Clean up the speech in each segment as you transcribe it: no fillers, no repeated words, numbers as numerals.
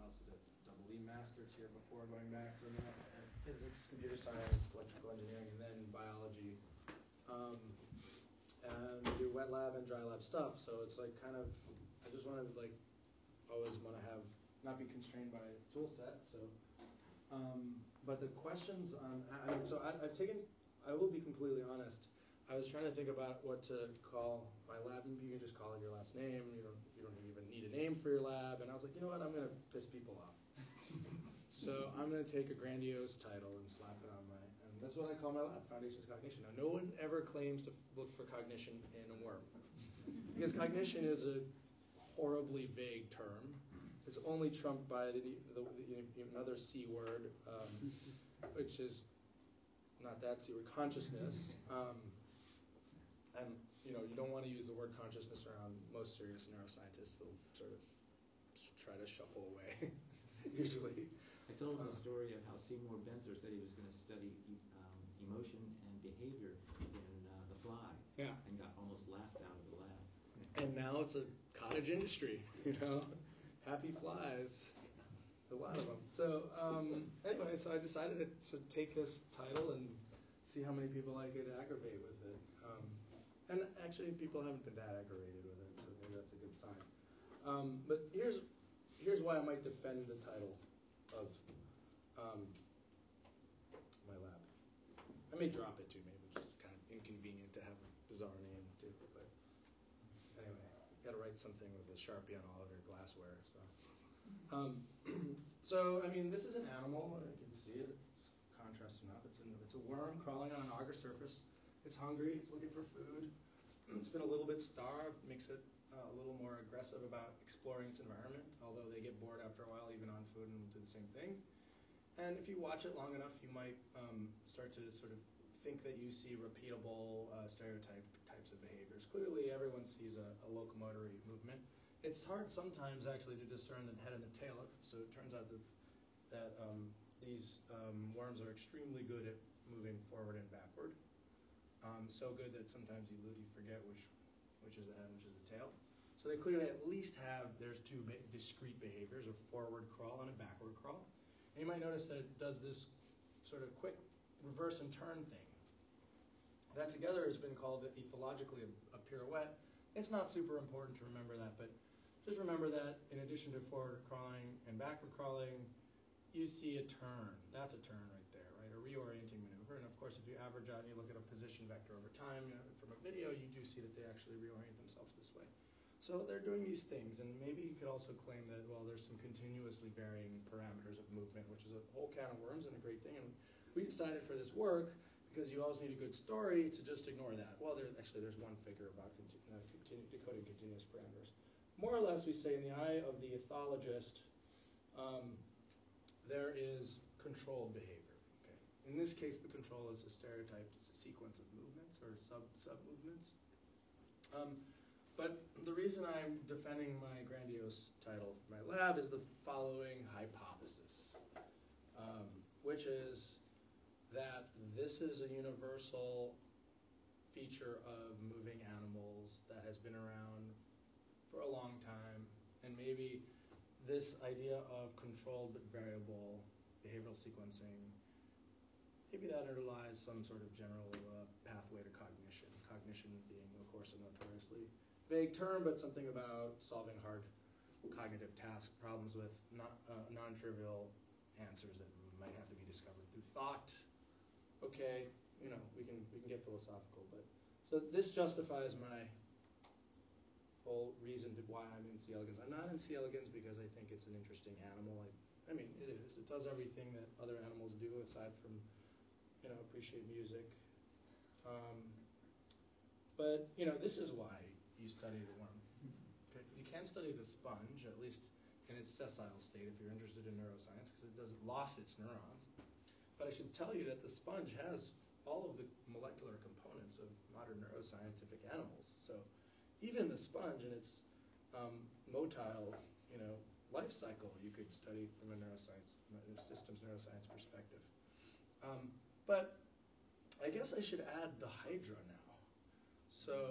also did double E Masters here before going back. So physics, computer science, electrical engineering, and then biology. And we do wet lab and dry lab stuff. So it's like kind of, I just want to like always want to have, not be constrained by tool set. So, but the questions on, I've taken, I will be completely honest. I was trying to think about what to call my lab. You can just call it your last name. You don't even need a name for your lab. And I was like, you know what? I'm going to piss people off. So I'm going to take a grandiose title and slap it on and that's what I call my lab, Foundations of Cognition. Now, no one ever claims to look for cognition in a worm, because cognition is a horribly vague term. It's only trumped by another C word, which is not that C word, consciousness. And you don't want to use the word consciousness around most serious neuroscientists. They'll sort of try to shuffle away, usually. I told him the story of how Seymour Benzer said he was going to study emotion and behavior in The Fly, and got almost laughed out of the lab. And now it's a cottage industry, happy flies, a lot of them. So anyway, so I decided to take this title and see how many people I could aggravate with it. And actually, people haven't been that aggravated with it, so maybe that's a good sign. But here's why I might defend the title of my lab. I may drop it too, maybe it's just kind of inconvenient to have a bizarre name too. But anyway, you got to write something with a Sharpie on all of your glassware. So I mean, this is an animal. You can see it. It's contrast enough. It's a worm crawling on an agar surface. It's hungry. It's looking for food. It's been a little bit starved. Makes it a little more aggressive about exploring its environment, although they get bored after a while, even on food, and will do the same thing. And if you watch it long enough, you might start to sort of think that you see repeatable types of behaviors. Clearly, everyone sees a locomotory movement. It's hard sometimes, actually, to discern the head and the tail. So it turns out that these worms are extremely good at moving forward and backward. So good that sometimes you forget which is the head and which is the tail. So they clearly at least there's two discrete behaviors, a forward crawl and a backward crawl. And you might notice that it does this sort of quick reverse and turn thing. That together has been called ethologically a pirouette. It's not super important to remember that, but just remember that in addition to forward crawling and backward crawling, you see a turn. That's a turn right there, right? A reorienting maneuver. And of course, if you average out and you look at a position vector over time, from a video, you do see that they actually reorient themselves this way. So they're doing these things, and maybe you could also claim that, well, there's some continuously varying parameters of movement, which is a whole can of worms and a great thing. And we decided for this work, because you always need a good story, to just ignore that. Well, there's one figure about decoding continuous parameters. More or less, we say in the eye of the ethologist, there is controlled behavior. Okay. In this case, the control is a stereotyped sequence of movements or sub-movements. But the reason I'm defending my grandiose title for my lab is the following hypothesis, which is that this is a universal feature of moving animals that has been around for a long time, and maybe this idea of controlled but variable behavioral sequencing, maybe that underlies some sort of general pathway to cognition. Cognition being, of course, a notoriously vague term, but something about solving hard cognitive task problems with non-trivial answers that might have to be discovered through thought. Okay, we can get philosophical, but so this justifies my whole reason to why I'm in C. elegans. I'm not in C. elegans because I think it's an interesting animal. I mean, it is. It does everything that other animals do, aside from, appreciate music. But this is why you study the worm. Okay? You can't study the sponge, at least in its sessile state, if you're interested in neuroscience, because it doesn't lost its neurons. But I should tell you that the sponge has all of the molecular components of modern neuroscientific animals. So even the sponge and its motile, life cycle, you could study from a systems neuroscience perspective. But I guess I should add the Hydra now.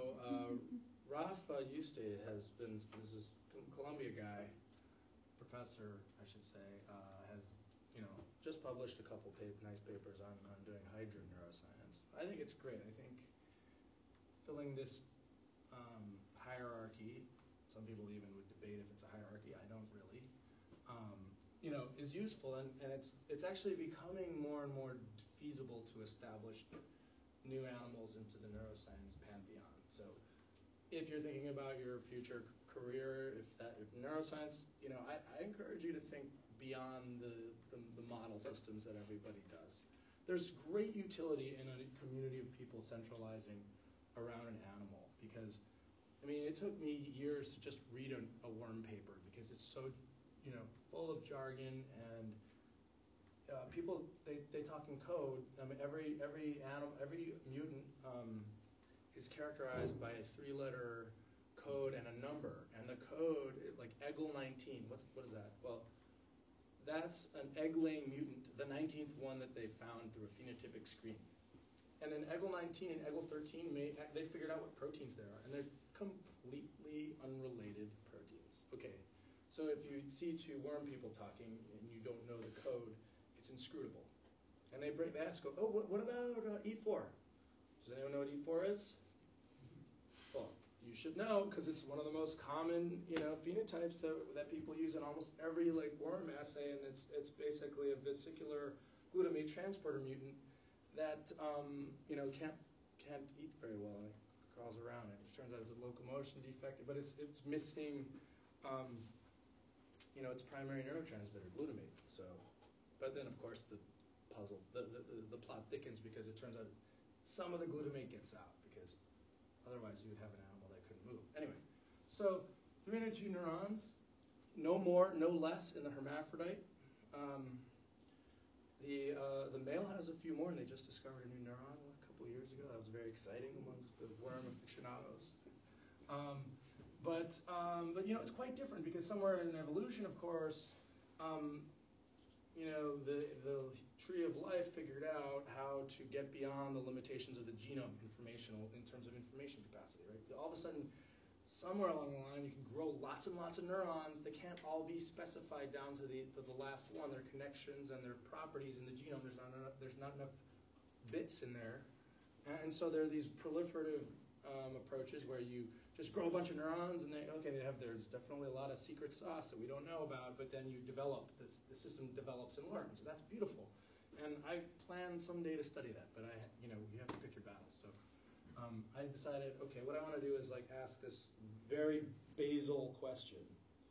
So Rafa Yuste this is a Columbia guy, professor, I should say, has just published a couple nice papers on doing hydra neuroscience. I think it's great. I think filling this hierarchy, some people even would debate if it's a hierarchy, I don't really, is useful, and it's actually becoming more and more feasible to establish new animals into the neuroscience pantheon. So if you're thinking about your future career, if neuroscience, I encourage you to think beyond the model systems that everybody does. There's great utility in a community of people centralizing around an animal, because it took me years to just read a worm paper because it's so full of jargon, and people they talk in code. Every animal, every mutant is characterized by a 3-letter code and a number, and the code like EGL19. What is that? Well, that's an egg-laying mutant, the 19th one that they found through a phenotypic screen. And in EGL19 and EGL13, they figured out what proteins there are, and they're completely unrelated proteins. Okay, so if you see two worm people talking and you don't know the code, it's inscrutable. And they ask, oh, what about E4? Does anyone know what E4 is? Well, you should know, because it's one of the most common phenotypes that people use in almost every worm assay, and it's basically a vesicular glutamate transporter mutant that can't eat very well, and it crawls around. It turns out it's a locomotion defect, but it's missing its primary neurotransmitter, glutamate. So, but then of course the plot thickens, because it turns out some of the glutamate gets out, because otherwise you would have an animal that couldn't move. Anyway, so 302 neurons, no more, no less in the hermaphrodite. The male has a few more, and they just discovered a new neuron a couple of years ago. That was very exciting amongst the worm aficionados. But it's quite different, because somewhere in evolution, of course, the tree of life figured out how to get beyond the limitations of the genome in terms of information capacity, right? All of a sudden, somewhere along the line, you can grow lots and lots of neurons. They can't all be specified down to the last one. Their connections and their properties in the genome, there's not enough bits in there. And so there are these proliferative approaches where you just grow a bunch of neurons, and there's definitely a lot of secret sauce that we don't know about, but then you develop, the system develops and learns. So that's beautiful. And I plan someday to study that, but you have to pick your battles. So I decided, okay, what I want to do is ask this very basal question,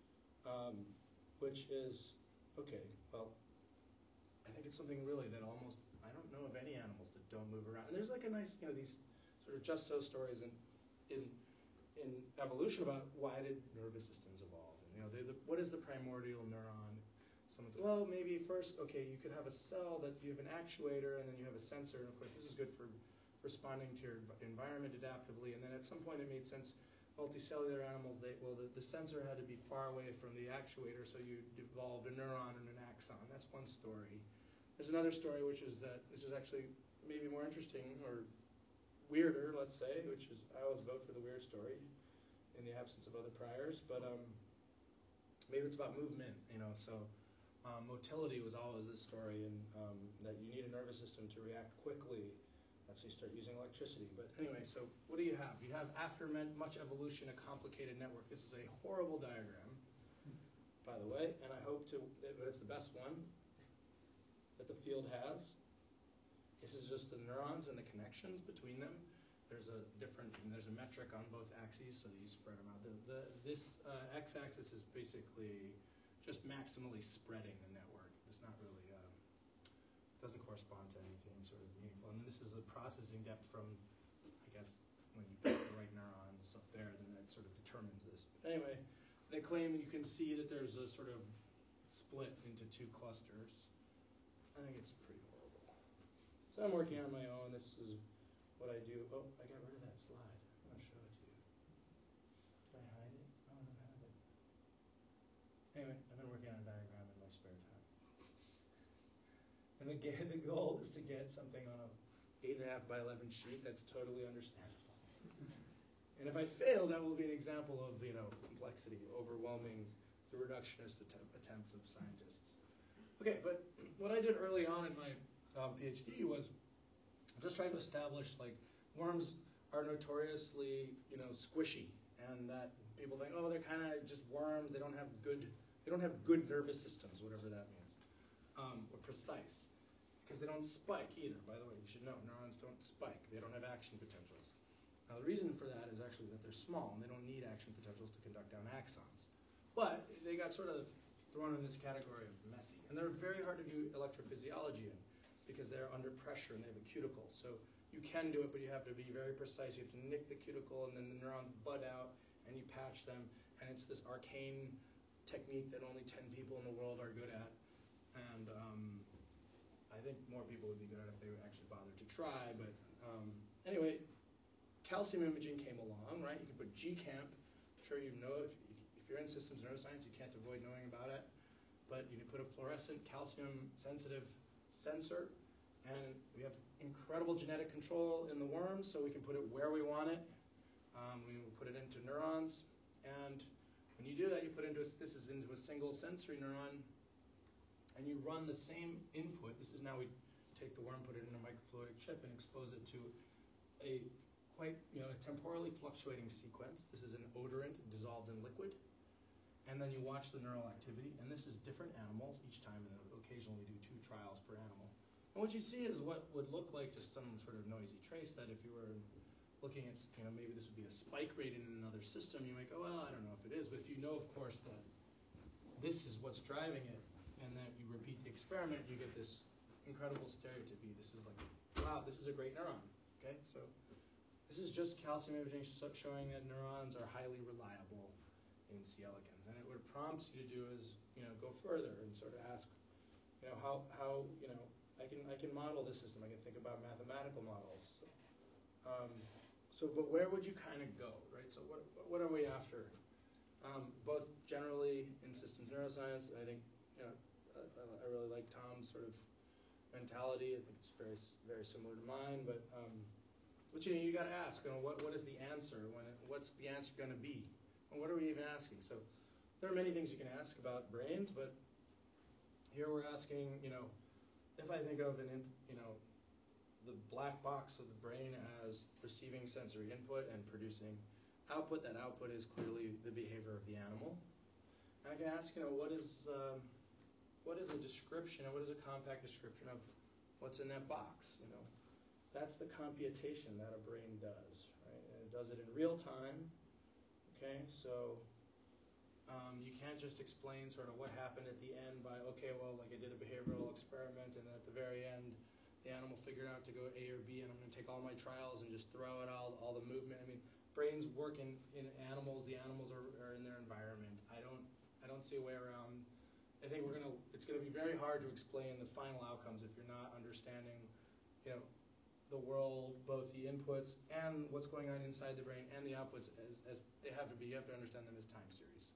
which is, okay, well, I think it's something really that I don't know of any animals that don't move around. And there's a nice, these sort of just so stories in evolution about why did nervous systems evolve? And, what is the primordial neuron? Someone said, well, maybe first, okay, you could have a cell that you have an actuator, and then you have a sensor, and of course this is good for responding to your environment adaptively. And then at some point it made sense, multicellular animals, the sensor had to be far away from the actuator, so you evolved a neuron and an axon. That's one story. There's another story, which is actually maybe more interesting, or weirder, let's say, which is, I always vote for the weird story in the absence of other priors, but maybe it's about movement, so motility was always this story, and that you need a nervous system to react quickly. So you start using electricity. But anyway, so what do you have? You have, after much evolution, a complicated network. This is a horrible diagram, by the way, and I hope it's the best one that the field has. This is just the neurons and the connections between them. There's a metric on both axes, so you spread them out. This x-axis is basically just maximally spreading the network. It's not really doesn't correspond to anything sort of meaningful. And this is the processing depth from, I guess, when you pick the right neurons up there, then that sort of determines this. But anyway, they claim you can see that there's a sort of split into two clusters. I think it's pretty horrible. So I'm working on my own. This is what I do. Oh, I got rid of that slide. I'm going to show it to you. Did I hide it? Oh, I don't have it. Anyway, I've been working on a diagram in my spare time. And the goal is to get something on a 8.5 by 11 sheet that's totally understandable. And if I fail, that will be an example of complexity, overwhelming the reductionist attempts of scientists. Okay, but what I did early on in my PhD was just trying to establish, like, worms are notoriously, squishy, and that people think, oh, they're kind of just worms. They don't have good nervous systems, whatever that means, or precise, because they don't spike either. By the way, you should know neurons don't spike. They don't have action potentials. Now, the reason for that is actually that they're small and they don't need action potentials to conduct down axons. But they got sort of thrown in this category of messy, and they're very hard to do electrophysiology in because they're under pressure and they have a cuticle. So you can do it, but you have to be very precise. You have to nick the cuticle, and then the neurons bud out, and you patch them. And it's this arcane technique that only 10 people in the world are good at. And I think more people would be good at it if they would actually bother to try. But anyway, calcium imaging came along, right? You can put GCamp. I'm sure you know if you're in systems neuroscience, you can't avoid knowing about it. But you can put a fluorescent calcium-sensitive sensor, and we have incredible genetic control in the worms, so we can put it where we want it. We will put it into neurons, and when you do that, you put this is into a single sensory neuron, and you run the same input. This is now we take the worm, put it in a microfluidic chip, and expose it to a quite a temporally fluctuating sequence. This is an odorant dissolved in liquid, and then you watch the neural activity, and this is different animals each time, and occasionally we do 2 trials per animal. And what you see is what would look like just some sort of noisy trace that if you were looking at, maybe this would be a spike rate in another system, you might go, well, I don't know if it is. But if you know, of course, that this is what's driving it, and that you repeat the experiment, you get this incredible stereotypy. This is like, wow, this is a great neuron. Okay, so this is just calcium imaging showing that neurons are highly reliable in C. elegans. And what it prompts you to do is, go further and sort of ask, how I can model this system. I can think about mathematical models. But where would you kind of go, right? So what are we after? Both generally in systems neuroscience, and I think I really like Tom's sort of mentality. I think it's very very similar to mine. But you got to ask, what is the answer? What's the answer going to be? And what are we even asking? So there are many things you can ask about brains, but here we're asking, if I think of the black box of the brain as receiving sensory input and producing output, that output is clearly the behavior of the animal. And I can ask, what is a description, or what is a compact description of what's in that box? That's the computation that a brain does, right? And it does it in real time. Okay, so you can't just explain sort of what happened at the end by, okay, well, like I did a behavioral experiment, and at the very end, the animal figured out to go A or B, and I'm going to take all my trials and just throw out all the movement. I mean, brains work in animals. The animals are in their environment. I don't see a way around. I think it's going to be very hard to explain the final outcomes if you're not understanding, the world, both the inputs and what's going on inside the brain, and the outputs as they have to be. You have to understand them as time series.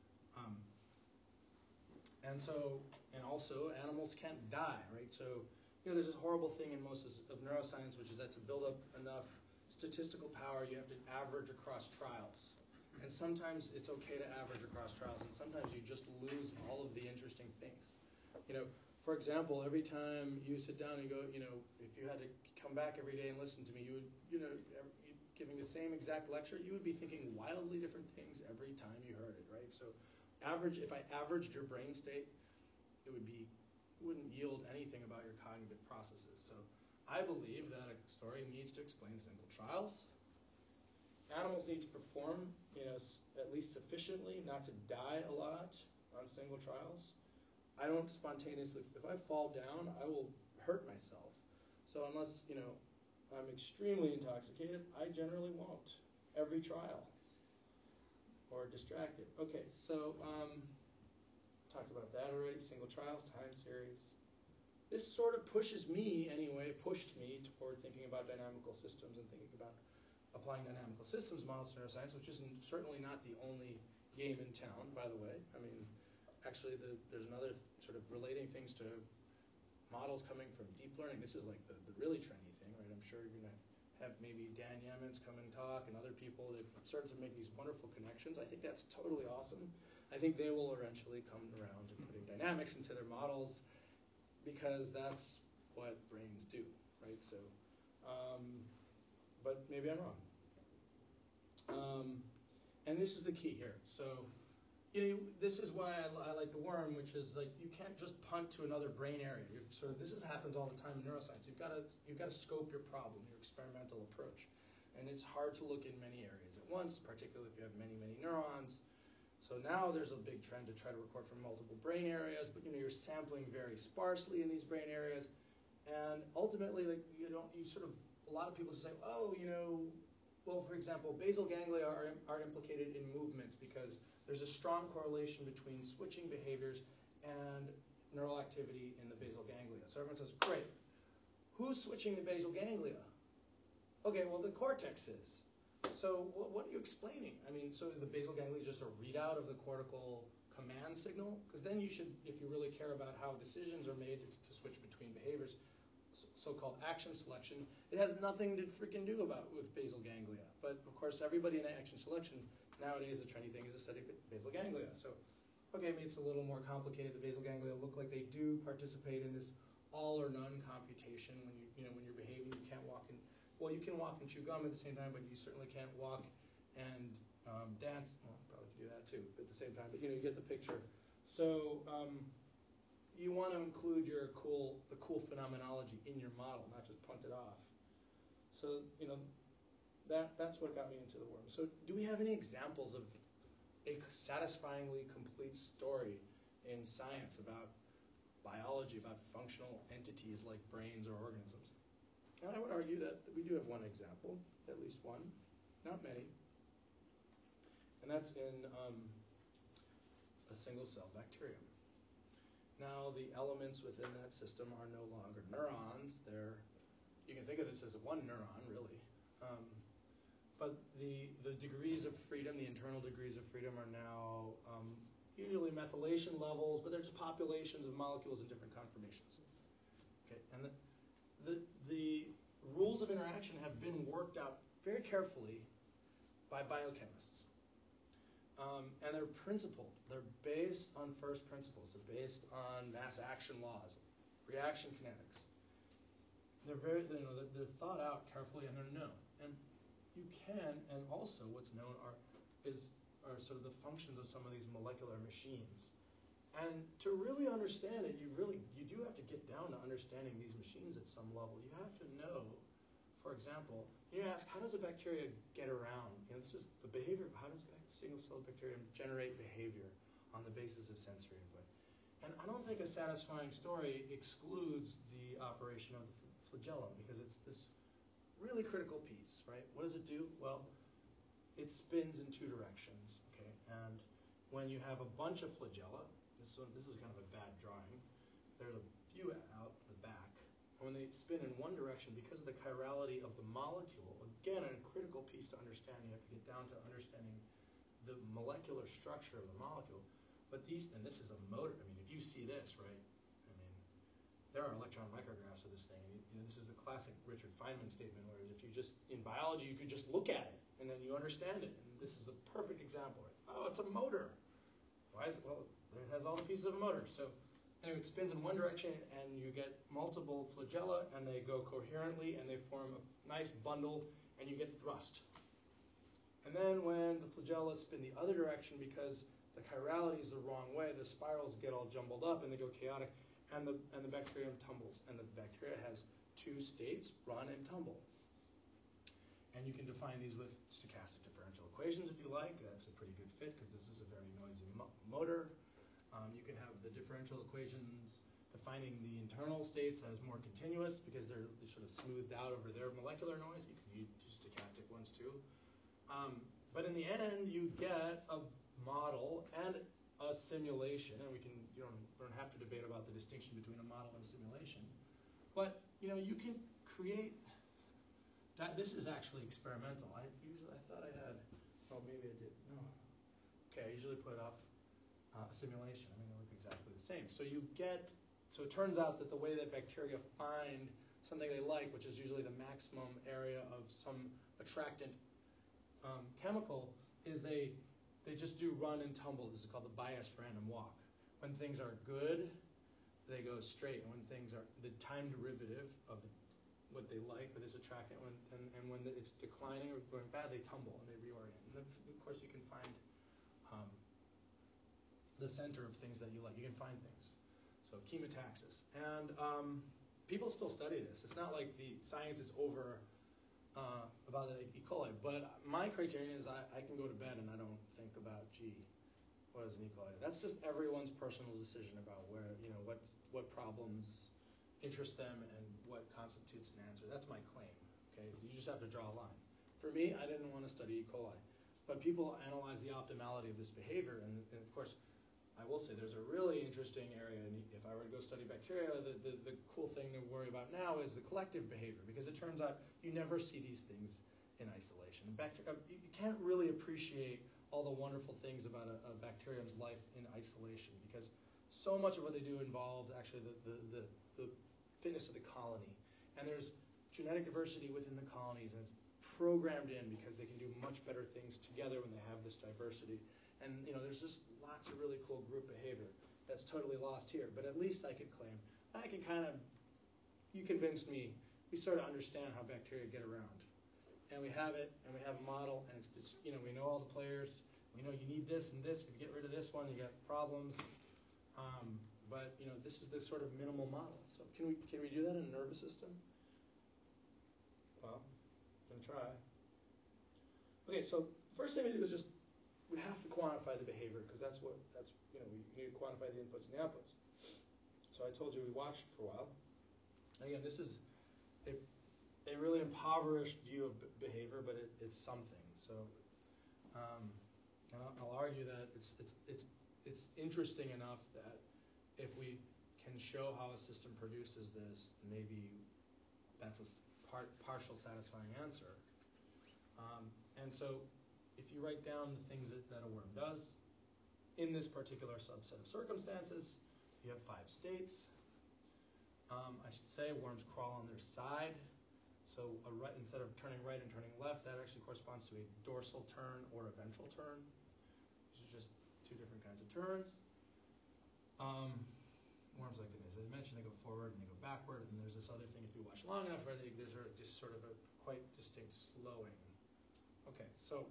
And also animals can't die, right? So there's this horrible thing in most of neuroscience, which is that to build up enough statistical power, you have to average across trials. And sometimes it's okay to average across trials, and sometimes you just lose all of the interesting things. For example, every time you sit down and go, if you had to come back every day and listen to me, you would, giving the same exact lecture, you would be thinking wildly different things every time you heard it, right? So if I averaged your brain state, it wouldn't yield anything about your cognitive processes. So I believe that a story needs to explain single trials. Animals need to perform, at least sufficiently, not to die a lot on single trials. I don't spontaneously, if I fall down, I will hurt myself. So unless, I'm extremely intoxicated, I generally won't. Every trial. Or distracted. Okay, so talked about that already. Single trials, time series. This sort of pushed me toward thinking about dynamical systems and thinking about applying dynamical systems models to neuroscience, which is certainly not the only game in town, by the way. I mean, actually, there's another sort of relating things to models coming from deep learning. This is like the really trendy thing, right? I'm sure you're going to have maybe Dan Yeamans come and talk, and other people that start to make these wonderful connections. I think that's totally awesome. I think they will eventually come around to putting dynamics into their models because that's what brains do, right? So, but maybe I'm wrong. And this is the key here. So, this is why I like the worm, which is like you can't just punt to another brain area. This happens all the time in neuroscience. You've got to scope your problem, your experimental approach, and it's hard to look in many areas at once, particularly if you have many neurons. So now there's a big trend to try to record from multiple brain areas, but you're sampling very sparsely in these brain areas, and ultimately, like a lot of people say, well, for example, basal ganglia are implicated in movements because there's a strong correlation between switching behaviors and neural activity in the basal ganglia. So everyone says, great, who's switching the basal ganglia? Okay, well, the cortex is. So what are you explaining? I mean, so is the basal ganglia just a readout of the cortical command signal? Because then you should, if you really care about how decisions are made to switch between behaviors, so-called action selection, it has nothing to freaking do with basal ganglia. But of course, everybody in action selection nowadays, the trendy thing is to study basal ganglia. So, okay, maybe it's a little more complicated. The basal ganglia look like they do participate in this all or none computation. When when you're behaving, you can't walk and you can walk and chew gum at the same time, but you certainly can't walk and dance. Well, probably could do that too, but at the same time. But you get the picture. So you want to include the cool phenomenology in your model, not just punt it off. So that's what got me into the worm. So do we have any examples of a satisfyingly complete story in science about biology, about functional entities like brains or organisms? And I would argue that we do have one example, at least one, not many, and that's in a single-cell bacterium. Now, the elements within that system are no longer neurons. You can think of this as one neuron, really. But the degrees of freedom, the internal degrees of freedom, are now usually methylation levels, but there's populations of molecules in different conformations. Okay, and the rules of interaction have been worked out very carefully by biochemists. And they're principled. They're based on first principles. They're based on mass action laws, reaction kinetics. They're they're thought out carefully, and they're known. And you can, and also what's known are sort of the functions of some of these molecular machines. And to really understand it, you do have to get down to understanding these machines at some level. You have to know, for example, you ask, how does a bacteria get around? This is the behavior. How does a single-celled bacterium generate behavior on the basis of sensory input? And I don't think a satisfying story excludes the operation of the flagellum, because it's this really critical piece, right? What does it do? Well, it spins in two directions, okay? And when you have a bunch of flagella, this is kind of a bad drawing. There's a few out the back. And when they spin in one direction, because of the chirality of the molecule, again, a critical piece to understand, you have to get down to understanding the molecular structure of the molecule. But this is a motor. I mean, if you see this, right? I mean, there are electron micrographs of this thing. This is the classic Richard Feynman statement, where if you just, in biology, you could just look at it, and then you understand it. And this is a perfect example. Right? Oh, it's a motor. Why is it? Well, it has all the pieces of a motor. So anyway, it spins in one direction, and you get multiple flagella, and they go coherently, and they form a nice bundle, and you get thrust. And then when the flagella spin the other direction, because the chirality is the wrong way, the spirals get all jumbled up, and they go chaotic, and the bacterium tumbles. And the bacteria has two states, run and tumble. And you can define these with stochastic differential equations if you like. That's a pretty good fit, because this is a very noisy motor. You can have the differential equations defining the internal states as more continuous, because they're sort of smoothed out over their molecular noise. You can use stochastic ones too. But in the end, you get a model and a simulation, and you don't have to debate about the distinction between a model and a simulation. But you can create. This is actually experimental. I thought I had. Oh, maybe I did. No. Okay, I usually put up a simulation. I mean, they look exactly the same. So it turns out that the way that bacteria find something they like, which is usually the maximum area of some attractant chemical, is they they just do run and tumble. This is called the biased random walk. When things are good, they go straight. And when things are the time derivative of what they like, or this attractant, and when it's declining or going bad, they tumble and they reorient. And of course, you can find the center of things that you like. You can find things. So chemotaxis. And people still study this. It's not like the science is over about E. coli. But my criterion is I can go to bed and I don't think about, what is an E. coli? That's just everyone's personal decision about where, what problems interest them and what constitutes an answer. That's my claim. Okay, you just have to draw a line. For me, I didn't want to study E. coli, but people analyze the optimality of this behavior, and of course, I will say there's a really interesting area. And if I were to go study bacteria, the cool thing to worry about now is the collective behavior, because it turns out you never see these things in isolation. You can't really appreciate all the wonderful things about a bacterium's life in isolation, because so much of what they do involves actually the fitness of the colony. And there's genetic diversity within the colonies, and it's programmed in because they can do much better things together when they have this diversity. And there's just lots of really cool group behavior that's totally lost here. But at least I could claim, you convinced me, we sort of understand how bacteria get around. And we have it, and we have a model, and it's just, we know all the players. We know you need this and this. If you get rid of this one, you got problems. But this is the sort of minimal model. So can we do that in a nervous system? Well, I'm gonna try. Okay, so first thing we do is we have to quantify the behavior, because we need to quantify the inputs and the outputs. So I told you we watched for a while. Again, this is a really impoverished view of behavior, but it's something. So I'll argue that it's interesting enough that if we can show how a system produces this, maybe that's a partial satisfying answer. And so if you write down the things that a worm does, in this particular subset of circumstances, you have 5 states. I should say worms crawl on their side. So instead of turning right and turning left, that actually corresponds to a dorsal turn or a ventral turn. These are just 2 different kinds of turns. Worms like to, as I mentioned, they go forward and they go backward. And there's this other thing, if you watch long enough, where there's just sort of a quite distinct slowing. Okay, so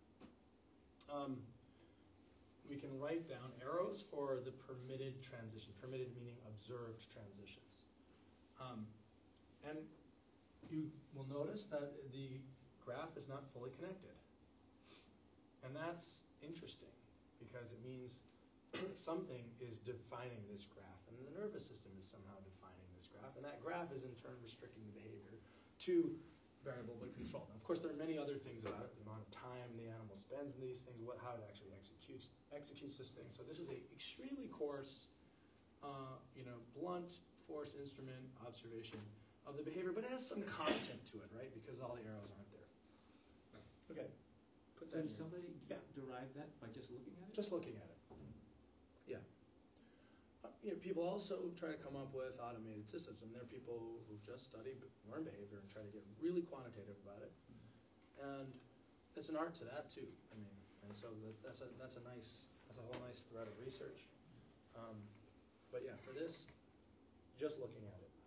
we can write down arrows for the permitted transition. Permitted meaning observed transitions. And you will notice that the graph is not fully connected. And that's interesting, because it means something is defining this graph, and the nervous system is somehow defining this graph, and that graph is in turn restricting the behavior to variable but controlled. Now, of course, there are many other things about it: the amount of time the animal spends in these things, how it actually executes this thing. So this is an extremely coarse, blunt force instrument observation of the behavior, but it has some content to it, right? Because all the arrows aren't there. Okay. Put that. Can somebody derive that by just looking at it? Just looking at it. Yeah. People also try to come up with automated systems, and there are people who just study worm behavior and try to get really quantitative about it. And there's an art to that too. And so that's a whole nice thread of research. But yeah, for this, just looking at it.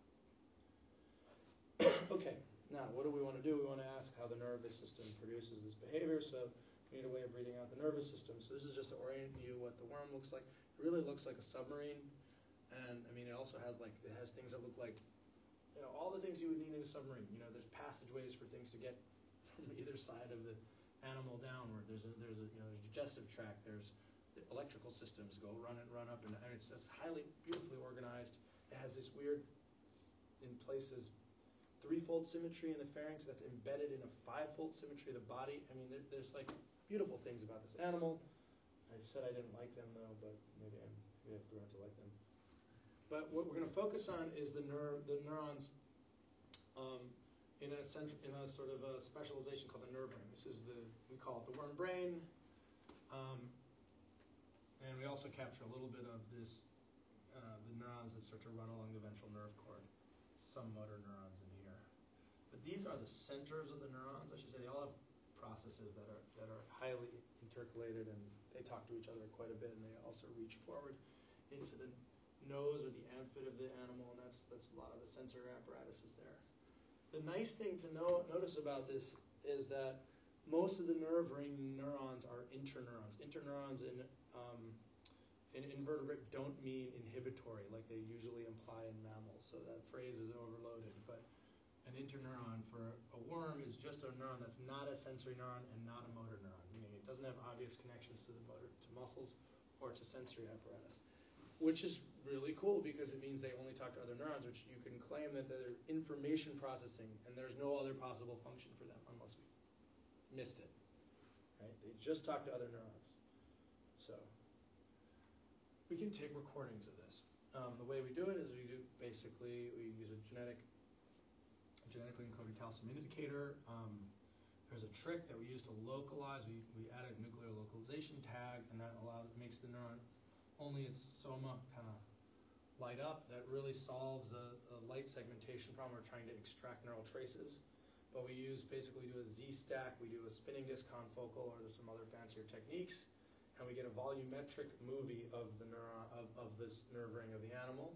Okay. Now, what do we want to do? We want to ask how the nervous system produces this behavior. So we need a way of reading out the nervous system. So this is just to orient you what the worm looks like. It really looks like a submarine, and it also has things that look like, all the things you would need in a submarine. There's passageways for things to get from either side of the animal downward. There's a digestive tract. There's the electrical systems run up, and it's highly beautifully organized. It has this weird, in places, 3-fold symmetry in the pharynx that's embedded in a 5-fold symmetry of the body. There's like beautiful things about this animal. I said I didn't like them though, but maybe I've grown to like them. But what we're going to focus on is the neurons in a sort of a specialization called the nerve brain. We call it the worm brain, and we also capture a little bit of this, the neurons that start to run along the ventral nerve cord, some motor neurons in here. But these are the centers of the neurons. I should say they all have processes that are highly intercalated, and they talk to each other quite a bit, and they also reach forward into the nose or the amphid of the animal, and that's a lot of the sensory apparatus is there. The nice thing to notice about this is that most of the nerve ring neurons are interneurons. Interneurons in invertebrate don't mean inhibitory like they usually imply in mammals, so that phrase is overloaded. But an interneuron for a worm is just a neuron that's not a sensory neuron and not a motor neuron, meaning it doesn't have obvious connections to the motor, to muscles, or to sensory apparatus, which is really cool because it means they only talk to other neurons, which you can claim that they're information processing, and there's no other possible function for them unless we missed it. Right? They just talk to other neurons. So we can take recordings of this. The way we do it is we use a genetically encoded calcium indicator. There's a trick that we use to localize. We add a nuclear localization tag, and that makes the neuron only its soma kind of light up. That really solves a light segmentation problem. We're trying to extract neural traces. But we basically do a Z-stack, we do a spinning disk confocal, or there's some other fancier techniques, and we get a volumetric movie of the neuron of this nerve ring of the animal.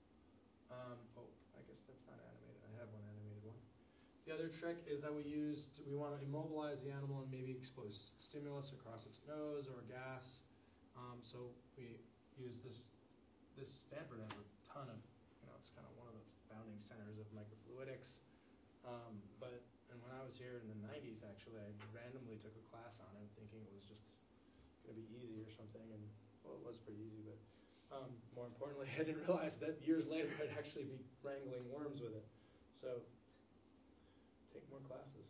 I guess that's not animated. I have one animated one. The other trick is that we want to immobilize the animal and maybe expose stimulus across its nose or gas. So we use this Stanford has a ton of, it's kind of one of the founding centers of microfluidics. And when I was here in the 90s, actually, I randomly took a class on it, thinking it was just going to be easy or something, and well, it was pretty easy, but more importantly, I didn't realize that years later I'd actually be wrangling worms with it. So, take more classes.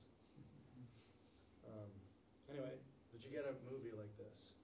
Anyway, but you get a movie like this.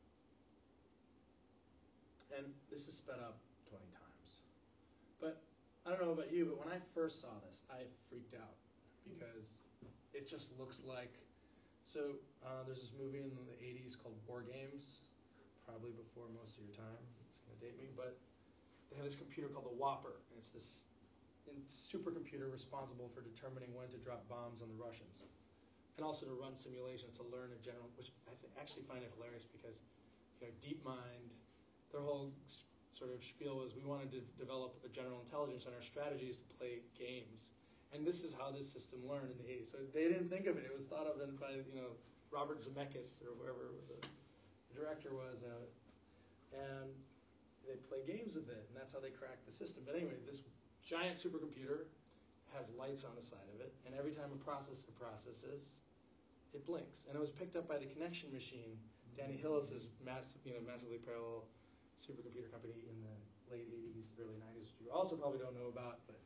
And this is sped up 20 times. But I don't know about you, but when I first saw this, I freaked out because it just looks like... So there's this movie in the 80s called War Games, probably before most of your time. It's going to date me, but they have this computer called the Whopper, and it's this supercomputer responsible for determining when to drop bombs on the Russians, and also to run simulations to learn a general, which I actually find it hilarious because, DeepMind, their whole sort of spiel was we wanted to develop a general intelligence on our strategies to play games. And this is how this system learned in the 80s. So they didn't think of it. It was thought of by, Robert Zemeckis or whoever the director was. And they play games with it, and that's how they cracked the system. But anyway, this giant supercomputer has lights on the side of it, and every time a processor processes, it blinks. And it was picked up by the Connection Machine, Danny Hillis' massively parallel supercomputer company in the late 80s, early 90s, which you also probably don't know about, but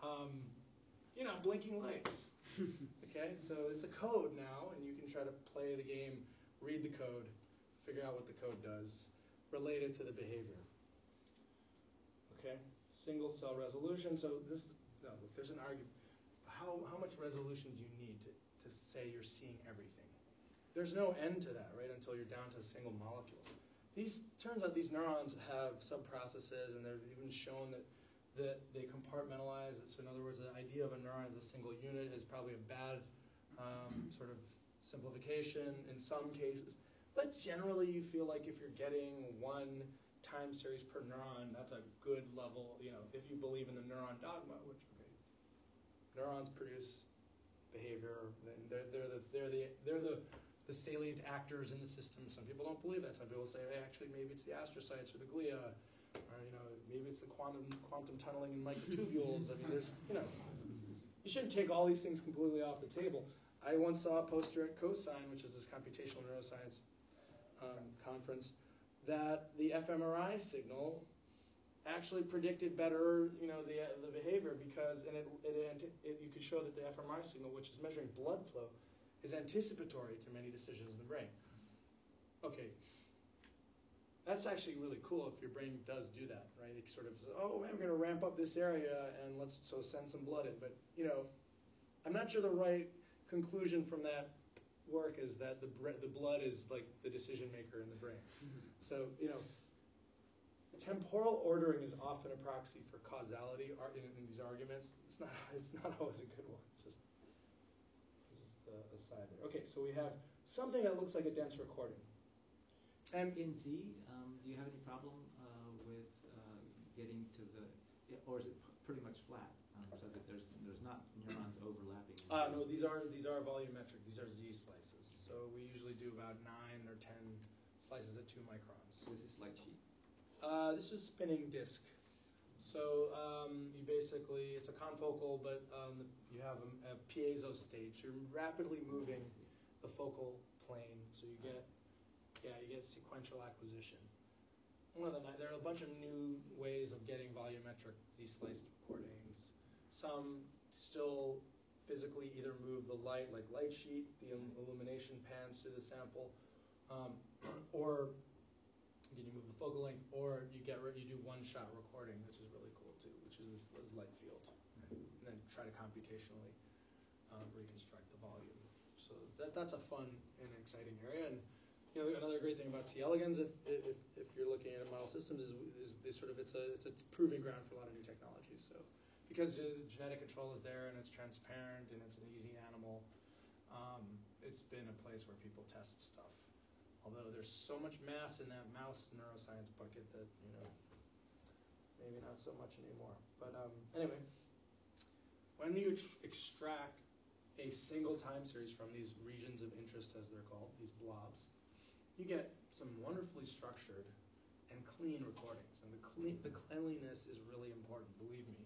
blinking lights. Okay, so it's a code now, and you can try to play the game, read the code, figure out what the code does, related to the behavior. Okay, single cell resolution. So there's an argument. How much resolution do you need to say you're seeing everything? There's no end to that, right, until you're down to single molecules. Turns out these neurons have subprocesses, and they've even shown that they compartmentalize. So in other words, the idea of a neuron as a single unit is probably a bad sort of simplification in some cases. But generally, you feel like if you're getting one time series per neuron, that's a good level. If you believe in the neuron dogma, which neurons produce behavior, they're the salient actors in the system. Some people don't believe that. Some people say, hey, actually, maybe it's the astrocytes or the glia, or maybe it's the quantum tunneling in microtubules. I mean, you shouldn't take all these things completely off the table. I once saw a poster at COSIGN, which is this computational neuroscience conference, that the fMRI signal actually predicted better, the behavior because, you could show that the fMRI signal, which is measuring blood flow, is anticipatory to many decisions in the brain. Okay, that's actually really cool if your brain does do that, right? It sort of says, oh, man, we're going to ramp up this area and so send some blood in. But, I'm not sure the right conclusion from that work is that the blood is like the decision maker in the brain. So, temporal ordering is often a proxy for causality in these arguments. It's not always a good one. the side there. Okay, so we have something that looks like a dense recording. And in Z, do you have any problem with getting to the, or is it pretty much flat, so that there's not neurons overlapping? No, these are volumetric. These are Z slices. So we usually do about 9 or 10 slices at 2 microns. This is light sheet. This is spinning disk. So you basically, it's a confocal, but you have a piezo stage. You're rapidly moving the focal plane, so you get sequential acquisition. There are a bunch of new ways of getting volumetric Z-sliced recordings. Some still physically either move the light, like light sheet, the illumination pans through the sample, or you move the focal length, or you do one-shot recording, which is really cool too, which is this light field, right? And then try to computationally reconstruct the volume. So that's a fun and exciting area. And another great thing about C. elegans, if you're looking at model systems, is it's a proving ground for a lot of new technologies. So because the genetic control is there and it's transparent and it's an easy animal, it's been a place where people test stuff. Although there's so much mass in that mouse neuroscience bucket that, maybe not so much anymore. But anyway, when you extract a single time series from these regions of interest, as they're called, these blobs, you get some wonderfully structured and clean recordings. And the cleanliness is really important, believe me,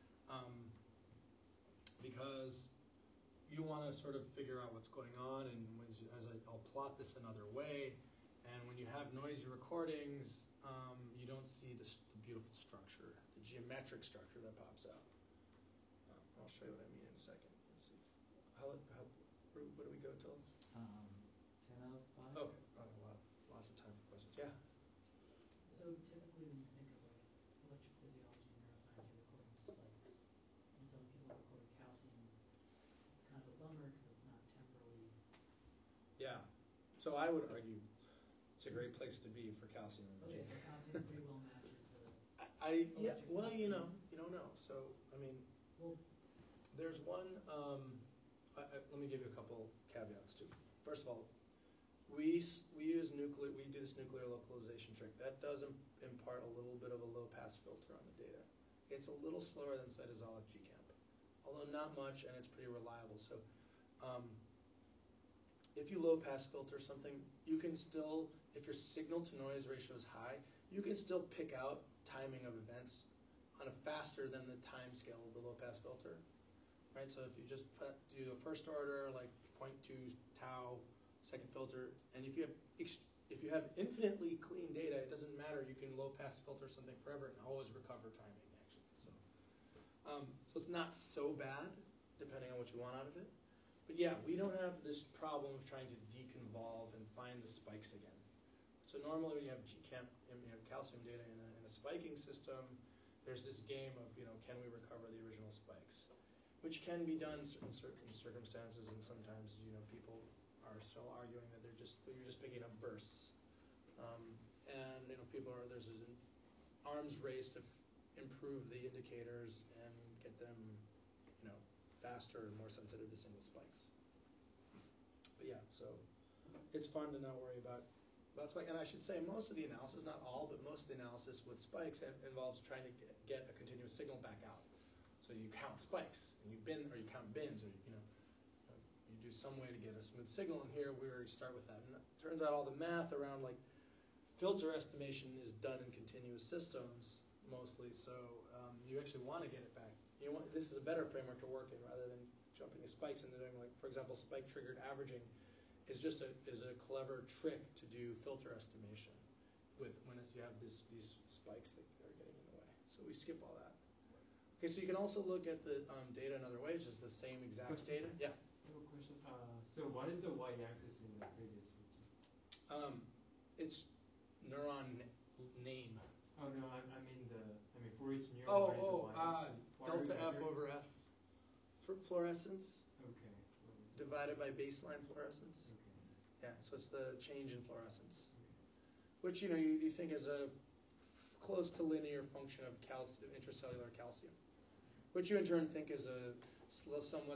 because you want to sort of figure out what's going on, and I'll plot this another way, and when you have noisy recordings, you don't see the beautiful structure, the geometric structure that pops out. I'll show you what I mean in a second. Let's see. What do we go till? 10 of 5. Okay. Lots of time for questions. Yeah. So typically when you think of like electrophysiology and neuroscience, you're recording spikes. And so when people record calcium, it's kind of a bummer because it's not temporally. Yeah. So I would argue it's a great place to be for calcium imaging. Okay, so calcium pretty well matches the. Well, you don't know. So I mean, there's one. Let me give you a couple caveats too. First of all, we do this nuclear localization trick. That does impart a little bit of a low pass filter on the data. It's a little slower than cytosolic GCamp, although not much, and it's pretty reliable. So if you low pass filter something, you can still, if your signal to noise ratio is high, you can still pick out timing of events on a faster than the time scale of the low pass filter, right? So if you just do a first order, like 0.2 tau second filter, and if you have infinitely clean data, it doesn't matter. You can low pass filter something forever and always recover timing, actually. So it's not so bad, depending on what you want out of it. But yeah, we don't have this problem of trying to deconvolve and find the spikes again. So normally when you have GCamp, calcium data in a spiking system, there's this game of, can we recover the original spikes? Which can be done in certain circumstances, and sometimes, people are still arguing that you're just picking up bursts. And, there's an arms race to improve the indicators and get them, faster and more sensitive to single spikes. But yeah, so it's fun to not worry about spike. And I should say most of the analysis, not all, but most of the analysis with spikes involves trying to get a continuous signal back out. So you count spikes, and you count bins, or you do some way to get a smooth signal. And here we already start with that. And it turns out all the math around like filter estimation is done in continuous systems mostly. So you actually want to get it back. This is a better framework to work in rather than jumping to spikes and doing, like, for example, spike triggered averaging is a clever trick to do filter estimation when you have these spikes that are getting in the way. So we skip all that. Okay, so you can also look at the data in other ways, just the same exact data. Yeah. I have a question. So what is the y-axis in the previous picture? It's neuron name. Oh no, I mean for each neuron. Delta F over F for fluorescence. Okay. Divided by baseline fluorescence. Okay. Yeah, so it's the change in fluorescence, which you think is a close to linear function of calcium, intracellular calcium, which you in turn think is a somewhat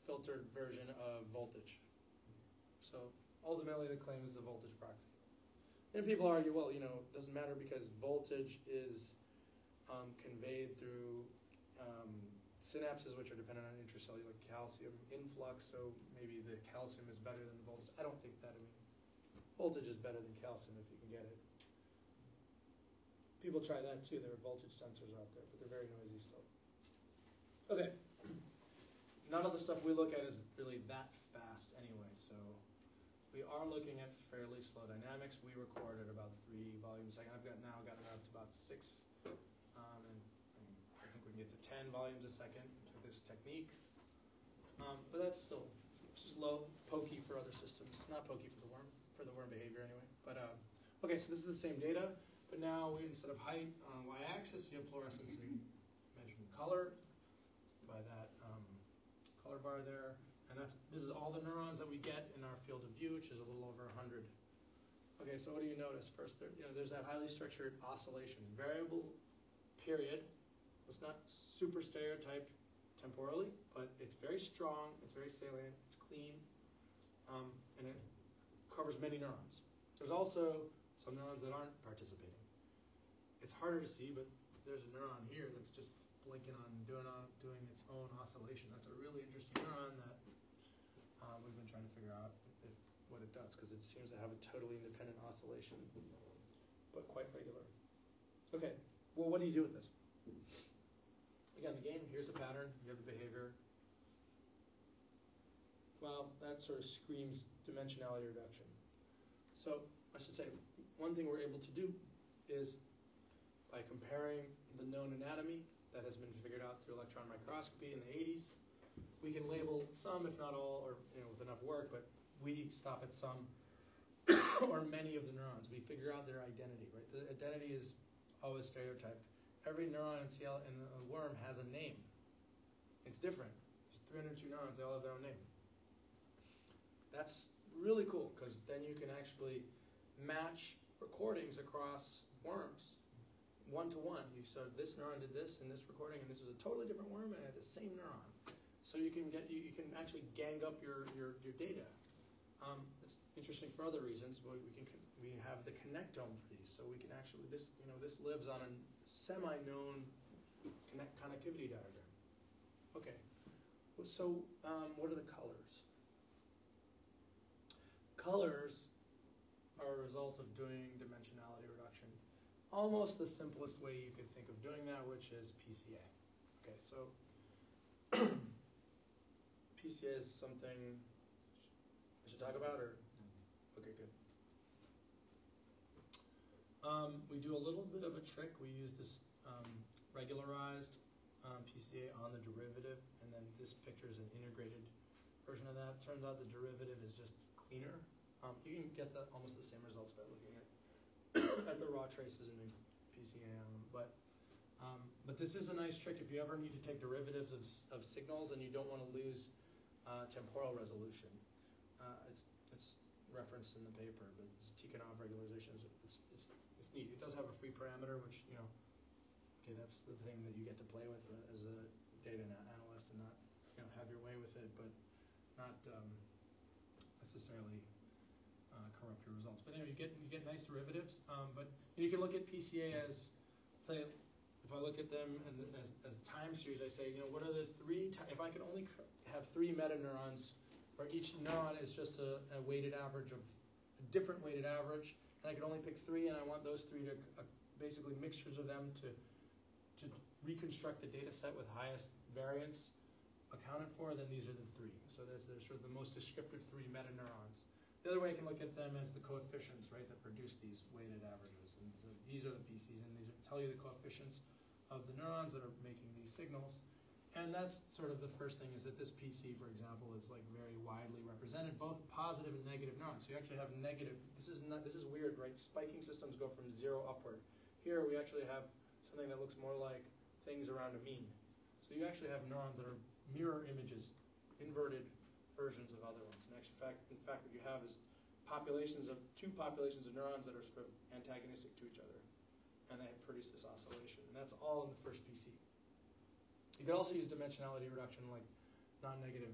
filtered version of voltage. So ultimately the claim is the voltage proxy. And people argue, well, it doesn't matter because voltage is conveyed through synapses which are dependent on intracellular calcium influx, so maybe the calcium is better than the voltage. I don't think that. Voltage is better than calcium if you can get it. People try that too. There are voltage sensors out there, but they're very noisy still. Okay. None of the stuff we look at is really that fast anyway, so we are looking at fairly slow dynamics. We record at about 3 volumes a second. I've now gotten up to about 6, and I think we can get to 10 volumes a second with this technique. But that's still slow, pokey for other systems. Not pokey for the worm behavior anyway. But okay, so this is the same data, but now instead of height on y-axis, you have fluorescence and measured in color by that color bar there. And this is all the neurons that we get in our field of view, which is a little over 100. Okay, so what do you notice? First, there's that highly structured oscillation. Variable period. It's not super stereotyped temporally, but it's very strong, it's very salient, it's clean, and it covers many neurons. There's also some neurons that aren't participating. It's harder to see, but there's a neuron here that's just blinking on, doing its own oscillation. That's a really interesting neuron that we've been trying to figure out what it does, because it seems to have a totally independent oscillation, but quite regular. Okay, well, what do you do with this? Again, the game, here's the pattern, you have the behavior. Well, that sort of screams dimensionality reduction. So, I should say, one thing we're able to do is, by comparing the known anatomy that has been figured out through electron microscopy in the 80s, we can label some, if not all, or with enough work, but we stop at some or many of the neurons. We figure out their identity, right? The identity is always stereotyped. Every neuron in a worm has a name. It's different. There's 302 neurons, they all have their own name. That's really cool, because then you can actually match recordings across worms, one-to-one. You said this neuron did this in this recording, and this was a totally different worm, and it had the same neuron. So you can actually gang up your data. It's interesting for other reasons, but we have the connectome for these, so we can actually this lives on a semi-known connectivity diagram. Okay, so what are the colors? Colors are a result of doing dimensionality reduction. Almost the simplest way you could think of doing that, which is PCA. Okay, so PCA is something I should talk about, or? Okay, good. We do a little bit of a trick. We use this regularized PCA on the derivative, and then this picture is an integrated version of that. Turns out the derivative is just cleaner. You can get almost the same results by looking at the raw traces and doing PCA on them. But this is a nice trick if you ever need to take derivatives of signals and you don't want to lose temporal resolution. It's referenced in the paper, but it's Tikhonov regularization. It's neat. It does have a free parameter, which okay, that's the thing that you get to play with as a data analyst, and not have your way with it, but not necessarily corrupt your results. But anyway, you get nice derivatives. But you can look at PCA as, say, if I look at them as time series, I say, what are the if I could only have 3 metaneurons, where each neuron is just a weighted average of a different weighted average, and I could only pick 3, and I want those 3 to basically mixtures of them to reconstruct the data set with highest variance accounted for, then these are the 3. So they're sort of the most descriptive 3 metaneurons. The other way I can look at them as the coefficients, right, that produce these weighted averages. And so these are the PCs, and these tell you the coefficients of the neurons that are making these signals. And that's sort of the first thing, is that this PC, for example, is like very widely represented, both positive and negative neurons. So you actually have negative. This is weird, right? Spiking systems go from 0 upward. Here we actually have something that looks more like things around a mean. So you actually have neurons that are mirror images, inverted versions of other ones. In fact, what you have is two populations of neurons that are sort of antagonistic to each other, and they produce this oscillation. And that's all in the first PC. You could also use dimensionality reduction, like non-negative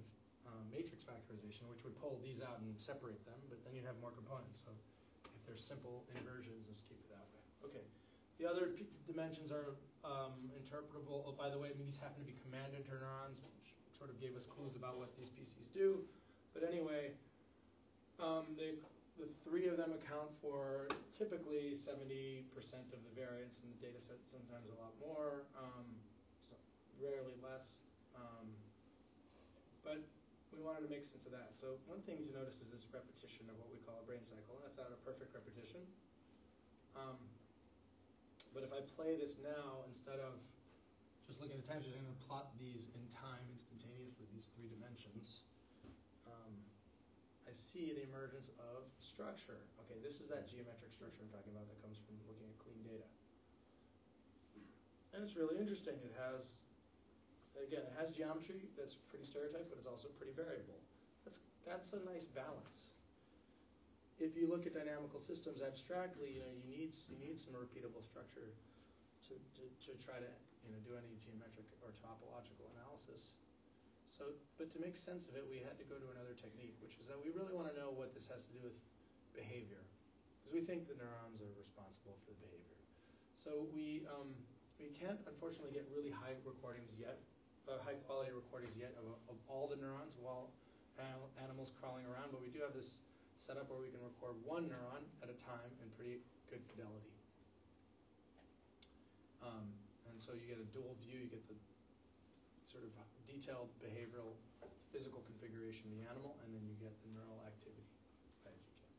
matrix factorization, which would pull these out and separate them, but then you'd have more components. So if they're simple inversions, just keep it that way. Okay. The other dimensions are interpretable. Oh, by the way, these happen to be command interneurons, which sort of gave us clues about what these PCs do. But anyway, the three of them account for typically 70% of the variance in the data set, sometimes a lot more, rarely less. But we wanted to make sense of that. So one thing to notice is this repetition of what we call a brain cycle. That's not a perfect repetition. But if I play this now, instead of just looking at time series, I'm going to plot these in time instantaneously, these three dimensions. I see the emergence of structure. Okay, this is that geometric structure I'm talking about that comes from looking at clean data. And it's really interesting. It has geometry that's pretty stereotyped, but it's also pretty variable. That's a nice balance. If you look at dynamical systems abstractly, you need some repeatable structure to try to do any geometric or topological analysis. So, but to make sense of it, we had to go to another technique, which is that we really want to know what this has to do with behavior, because we think the neurons are responsible for the behavior. So we can't unfortunately get really high recordings yet, high quality recordings yet of all the neurons while animals crawling around, but we do have this setup where we can record one neuron at a time in pretty good fidelity. And so you get a dual view, you get the sort of detailed behavioral physical configuration of the animal, and then you get the neural activity by GCAP.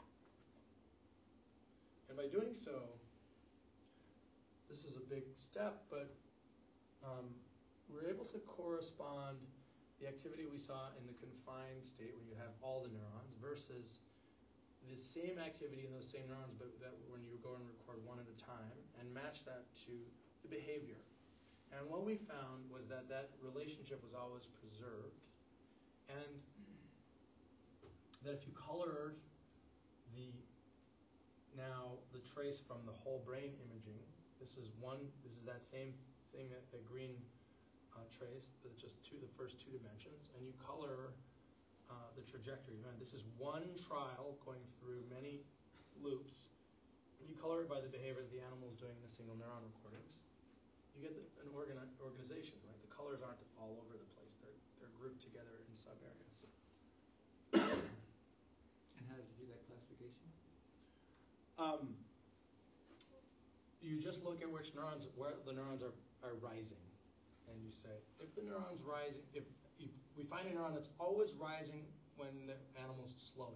And by doing so, this is a big step, but we're able to correspond the activity we saw in the confined state when you have all the neurons versus the same activity in those same neurons, but that when you go and record one at a time, and match that to the behavior. And what we found was that relationship was always preserved, and that if you colored the trace from the whole brain imaging, this is that same thing, that the green trace, just the first two dimensions, and you color the trajectory. Now, this is one trial going through many loops. You color it by the behavior that the animal is doing in the single neuron recordings. You get an organization, right? The colors aren't all over the place. They're grouped together in sub-areas. And how did you do that classification? You just look at where the neurons are rising. And you say, if the neuron's rising, if we find a neuron that's always rising when the animal's slowing,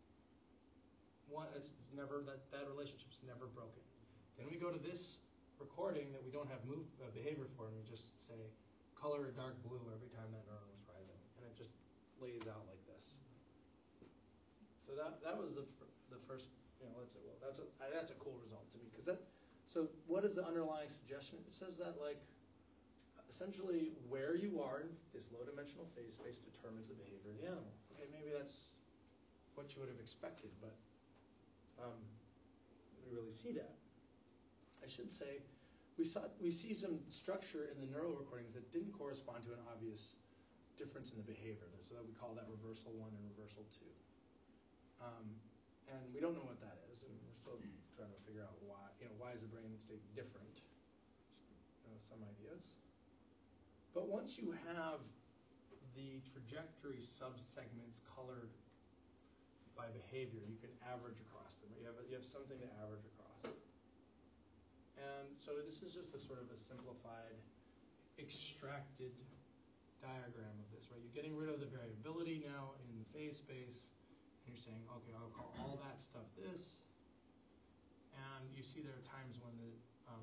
it's never that relationship's never broken. Then we go to this recording that we don't have behavior for, and we just say color a dark blue every time that neuron was rising, and it just lays out like this. So that was the first. That's a cool result to me, because that. So what is the underlying suggestion? It says that essentially where you are in this low-dimensional phase space determines the behavior of the animal. Okay, maybe that's what you would have expected, but we really see that. I should say we see some structure in the neural recordings that didn't correspond to an obvious difference in the behavior. So that we call that reversal 1 and reversal 2. And we don't know what that is, and we're still trying to figure out why. Why is the brain state different? Some ideas. But once you have the trajectory subsegments colored by behavior, you can average across them. You have something to average across. And so this is just a sort of a simplified, extracted diagram of this, right? You're getting rid of the variability now in the phase space, and you're saying, okay, I'll call all that stuff this. And you see there are times when the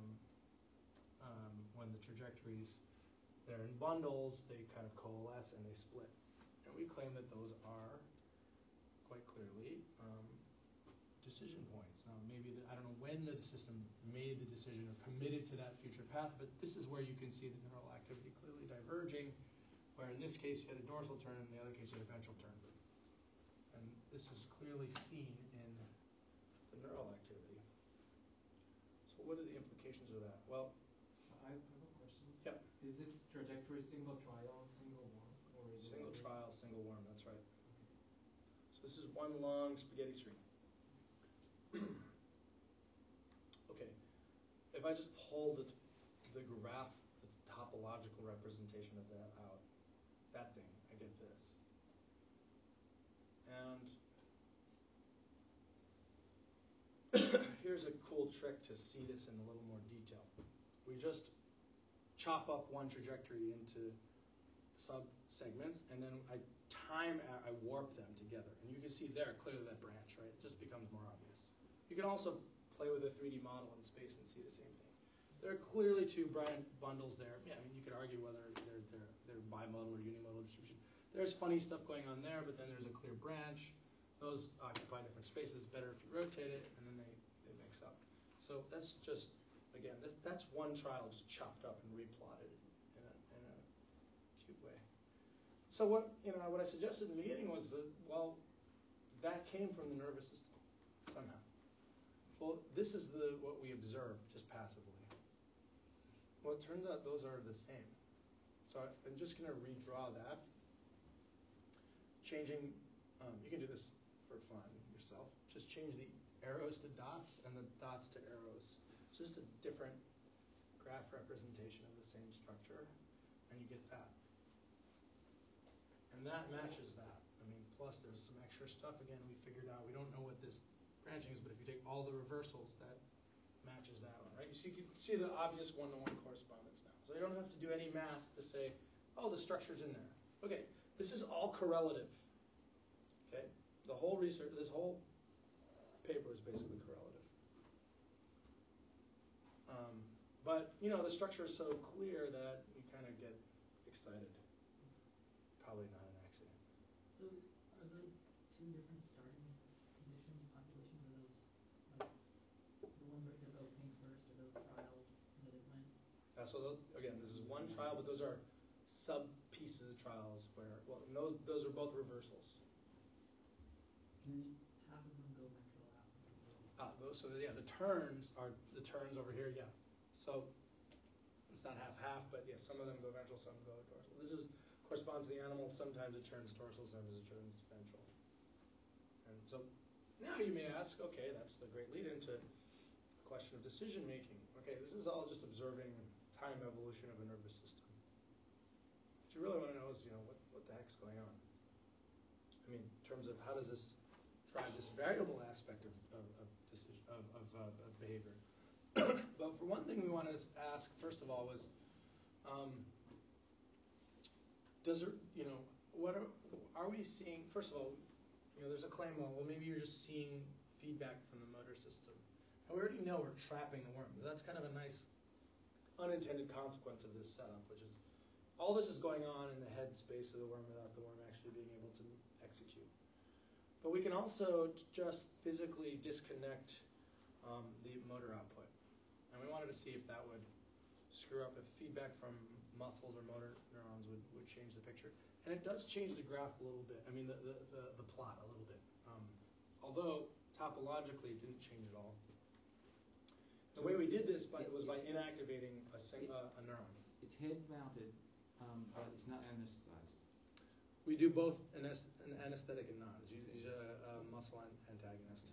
trajectories, they're in bundles, they kind of coalesce and they split. And we claim that those are quite clearly decision points. Now, maybe, I don't know when the system made the decision or committed to that future path, but this is where you can see the neural activity clearly diverging, where in this case you had a dorsal turn, and in the other case you had a ventral turn. And this is clearly seen in the neural activity. So what are the implications of that? Well, I have a question. Yeah. Is this trajectory single trial, single one, or Single trial, single worm, that's right. So this is one long spaghetti string. Okay, if I just pull the graph, the topological representation of that out, that thing, I get this. And here's a cool trick to see this in a little more detail. We just chop up one trajectory into sub-segments, and then I warp them together. And you can see there clearly that branch, right? It just becomes more obvious. You can also play with a 3D model in space and see the same thing. There are clearly two bundles there. Yeah, I mean, you could argue whether they're bimodal or unimodal distribution. There's funny stuff going on there, but then there's a clear branch. Those occupy different spaces. Better if you rotate it, and then they mix up. So that's just, again, that's one trial just chopped up and replotted in a cute way. So what I suggested in the beginning was that, well, that came from the nervous system somehow. Well, this is what we observed just passively. Well, it turns out those are the same. So I'm just going to redraw that. Changing, you can do this for fun yourself. Just change the arrows to dots and the dots to arrows. It's just a different graph representation of the same structure, and you get that. And that matches that. I mean, plus there's some extra stuff. Again, we figured out, we don't know what this branching is, but if you take all the reversals, that matches that one, right? You can see the obvious one-to-one correspondence now. So you don't have to do any math to say, oh, the structure's in there. Okay, this is all correlative. Okay, the whole research, this whole paper is basically correlative. But, the structure is so clear that you kind of get excited. Probably not an accident. So are the two different starting conditions, populations, are those like the ones right there opening first, are those trials that it went? So again, this is one trial, but those are sub-pieces of trials where, well, those are both reversals. Can half of them go ventral, half of them go? So yeah, the turns are the turns over here, yeah. So it's not half-half, but yeah, some of them go ventral, some go dorsal. This corresponds to the animal. Sometimes it turns dorsal, sometimes it turns ventral. And so now you may ask, okay, that's the great lead into the question of decision making. Okay, this is all just observing time evolution of a nervous system. What you really want to know is, what the heck's going on? I mean, in terms of how does this drive this variable aspect of behavior? But for one thing, we want to ask first of all was, what are we seeing? First of all, there's a claim, well, maybe you're just seeing feedback from the motor system. And we already know we're trapping the worm. That's kind of a nice unintended consequence of this setup, which is all this is going on in the head space of the worm without the worm actually being able to execute. But we can also just physically disconnect the motor output. And we wanted to see if that would screw up, if feedback from muscles or motor neurons would change the picture. And it does change the graph a little bit. I mean, the plot a little bit. Although topologically it didn't change at all. The way we did this was by inactivating a neuron. It's head mounted, but it's not anesthetized. We do both an anesthetic and non. Use a muscle antagonist.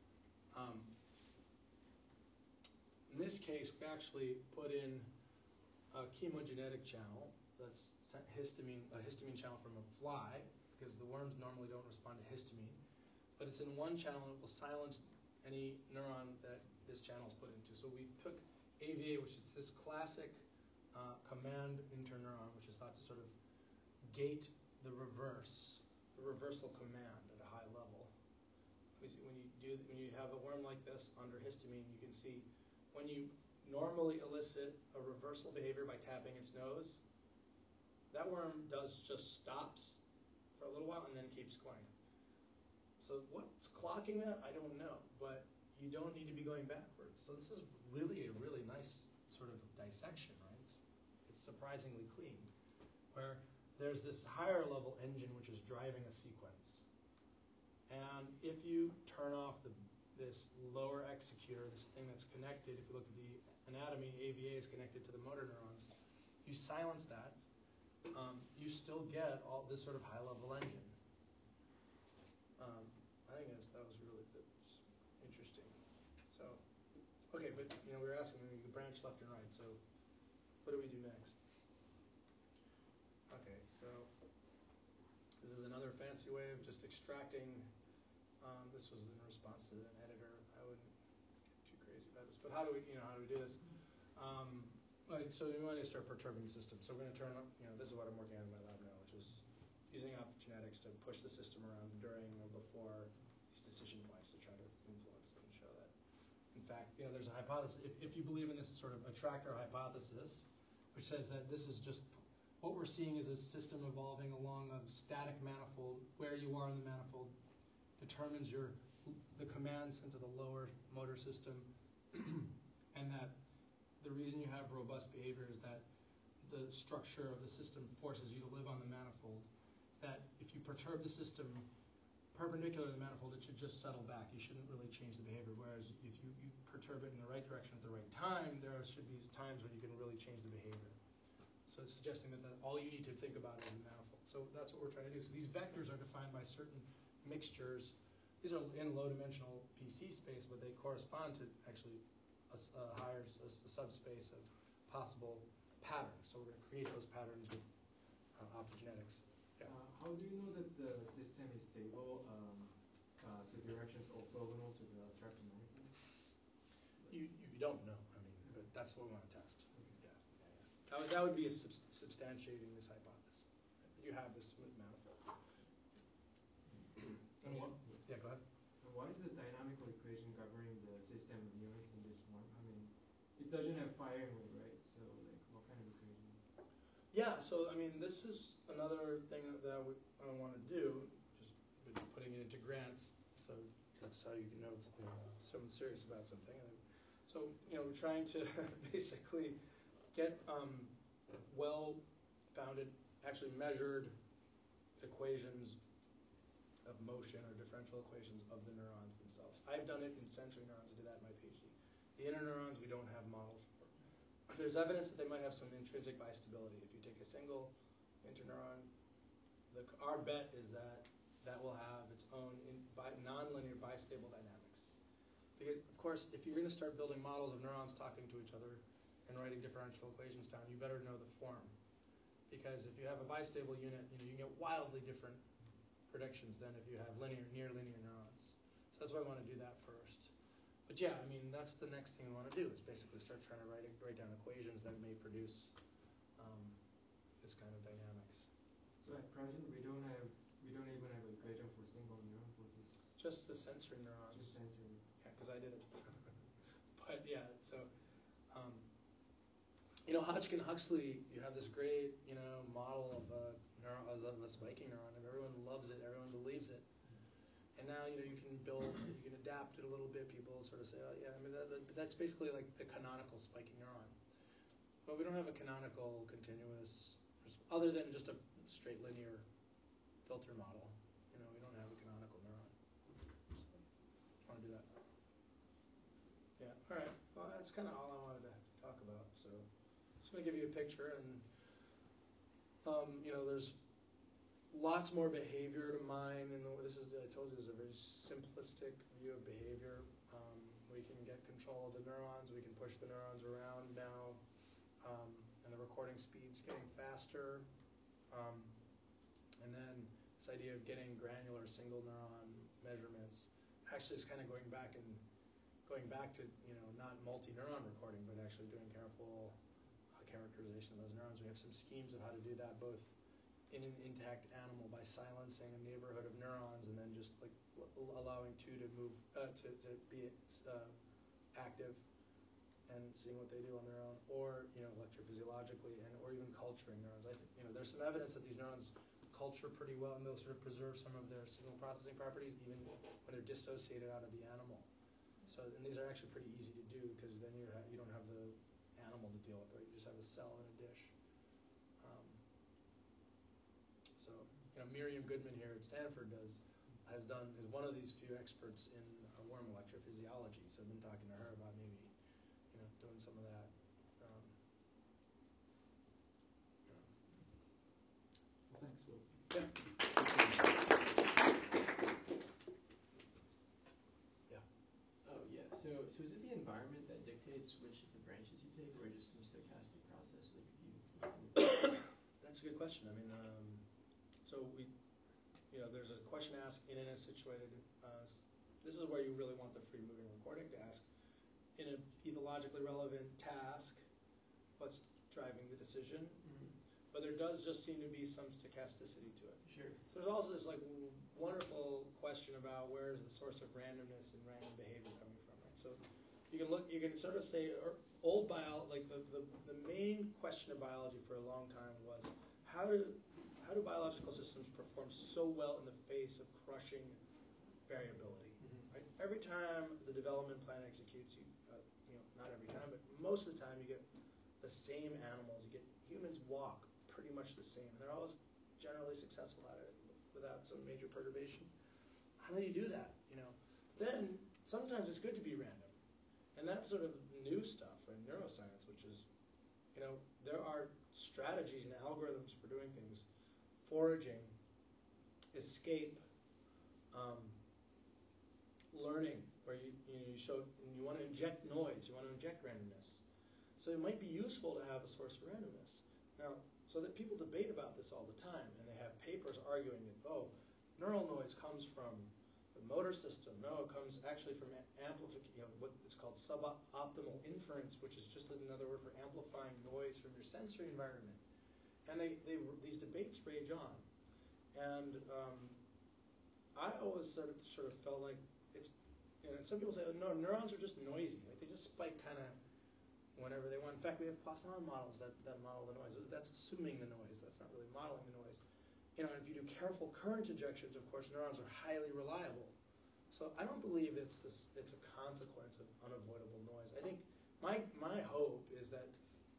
In this case, we actually put in a chemogenetic channel that's a histamine channel from a fly, because the worms normally don't respond to histamine. But it's in one channel, and it will silence any neuron that this channel is put into. So we took AVA, which is this classic command interneuron, which is thought to sort of gate the reversal command at a high level. When you have a worm like this under histamine, you can see when you normally elicit a reversal behavior by tapping its nose, that worm just stops for a little while and then keeps going. So what's clocking that? I don't know, but you don't need to be going backwards. So this is really a really nice sort of dissection, right? It's surprisingly clean, where there's this higher level engine which is driving a sequence. And if you turn off this lower executor, this thing that's connected, if you look at the anatomy, AVA is connected to the motor neurons, you silence that, you still get all this sort of high-level engine. I think that was really interesting. So, okay, but we were asking, you branch left and right. So, what do we do next? Okay, so this is another fancy way of just extracting. This was in response to an editor. I wouldn't get too crazy about this, but how do we do this? So we want to start perturbing the system. So we're going to turn up. This is what I'm working on in my lab now, which is using optogenetics to push the system around during or before these decision points to try to influence it and show that. In fact, there's a hypothesis. If you believe in this sort of attractor hypothesis, which says that this is just what we're seeing is a system evolving along a static manifold. Where you are in the manifold determines the commands into the lower motor system, and that the reason you have robust behavior is that the structure of the system forces you to live on the manifold. That if you perturb the system perpendicular to the manifold, it should just settle back. You shouldn't really change the behavior. Whereas if you perturb it in the right direction at the right time, there should be times when you can really change the behavior. So it's suggesting that all you need to think about is the manifold. So that's what we're trying to do. So these vectors are defined by certain mixtures. These are in low-dimensional PC space, but they correspond to actually a subspace of possible patterns. So we're going to create those patterns with optogenetics. Yeah. How do you know that the system is stable to directions orthogonal to the attractor manifold? You don't know. But that's what we want to test. Yeah. That would be substantiating this hypothesis. You have this smooth manifold. Yeah, go ahead. What is the dynamical equation governing the system of neurons in this form? It doesn't have firing rate, right? So, what kind of equation? Yeah, so, this is another thing that I want to do, just putting it into grants, so that's how you can know someone's serious about something. So, we're trying to basically get well-founded, actually measured equations of motion or differential equations of the neurons themselves. I've done it in sensory neurons. I did that in my PhD. The interneurons we don't have models for. There's evidence that they might have some intrinsic bistability. If you take a single interneuron, our bet is that will have its own nonlinear bistable dynamics. Because, of course, if you're going to start building models of neurons talking to each other and writing differential equations down, you better know the form. Because if you have a bistable unit, you can get wildly different predictions than if you have near linear neurons. So that's why I want to do that first. But yeah, that's the next thing we want to do is basically start trying to write down equations that may produce this kind of dynamics. So at present, we don't even have an equation for single neuron for this. Just the sensory neurons. Just sensory. Yeah, because I did it. But yeah, so Hodgkin-Huxley, you have this great model of a spiking neuron, and everyone loves it, everyone believes it. And now you can adapt it a little bit. People sort of say, oh yeah, that's basically like the canonical spiking neuron. But we don't have a canonical continuous, other than just a straight linear filter model. We don't have a canonical neuron. So I want to do that. Yeah. All right. Well, that's kind of all I wanted to talk about. So just going to give you a picture, and there's lots more behavior to mine, and I told you, this is a very simplistic view of behavior. We can get control of the neurons. We can push the neurons around now, and the recording speed's getting faster. And then this idea of getting granular single neuron measurements actually is kind of going back to not multi-neuron recording, but actually doing careful characterization of those neurons. We have some schemes of how to do that, both in an intact animal by silencing a neighborhood of neurons and then just allowing two to move to be active and seeing what they do on their own, or electrophysiologically, or even culturing neurons. There's some evidence that these neurons culture pretty well, and they'll sort of preserve some of their signal processing properties even when they're dissociated out of the animal. So, and these are actually pretty easy to do because then you don't have the animal to deal with, right? You just have a cell in a dish. So, Miriam Goodman here at Stanford is one of these few experts in worm electrophysiology. So I've been talking to her about maybe, doing some of that. cool. Yeah. Oh yeah. So is it the environment that dictates which of the branches you take, or just some stochastic process? Like if you. That's a good question. I mean, so there's a question to ask in a situated. This is where you really want the free moving recording to ask in an ethologically relevant task, what's driving the decision. Mm-hmm. But there does just seem to be some stochasticity to it. Sure. So there's also this like wonderful question about where is the source of randomness and random behavior coming from, right? So you can sort of say, the main question of biology for a long time was how do biological systems perform so well in the face of crushing variability, Mm-hmm. right? Every time the development plan executes, not every time, but most of the time you get the same animals. You get humans walk pretty much the same, and they're always generally successful at it without some major perturbation. How do you do that? Then sometimes it's good to be random, and that's sort of new stuff in neuroscience, which is, there are strategies and algorithms for doing things, foraging, escape, learning, where you want to inject noise, you want to inject randomness. So it might be useful to have a source of randomness. Now, so that people debate about this all the time, and they have papers arguing that, neural noise comes from the motor system. No, it comes actually from amplification, what is called suboptimal inference, which is just another word for amplifying noise from your sensory environment. And these debates rage on. And I always sort of felt like it's, some people say, no, neurons are just noisy. Like they just spike kind of whenever they want. In fact, we have Poisson models that model the noise. That's assuming the noise. That's not really modeling the noise. And if you do careful current injections, of course, neurons are highly reliable. So I don't believe it's a consequence of unavoidable noise. I think my hope is that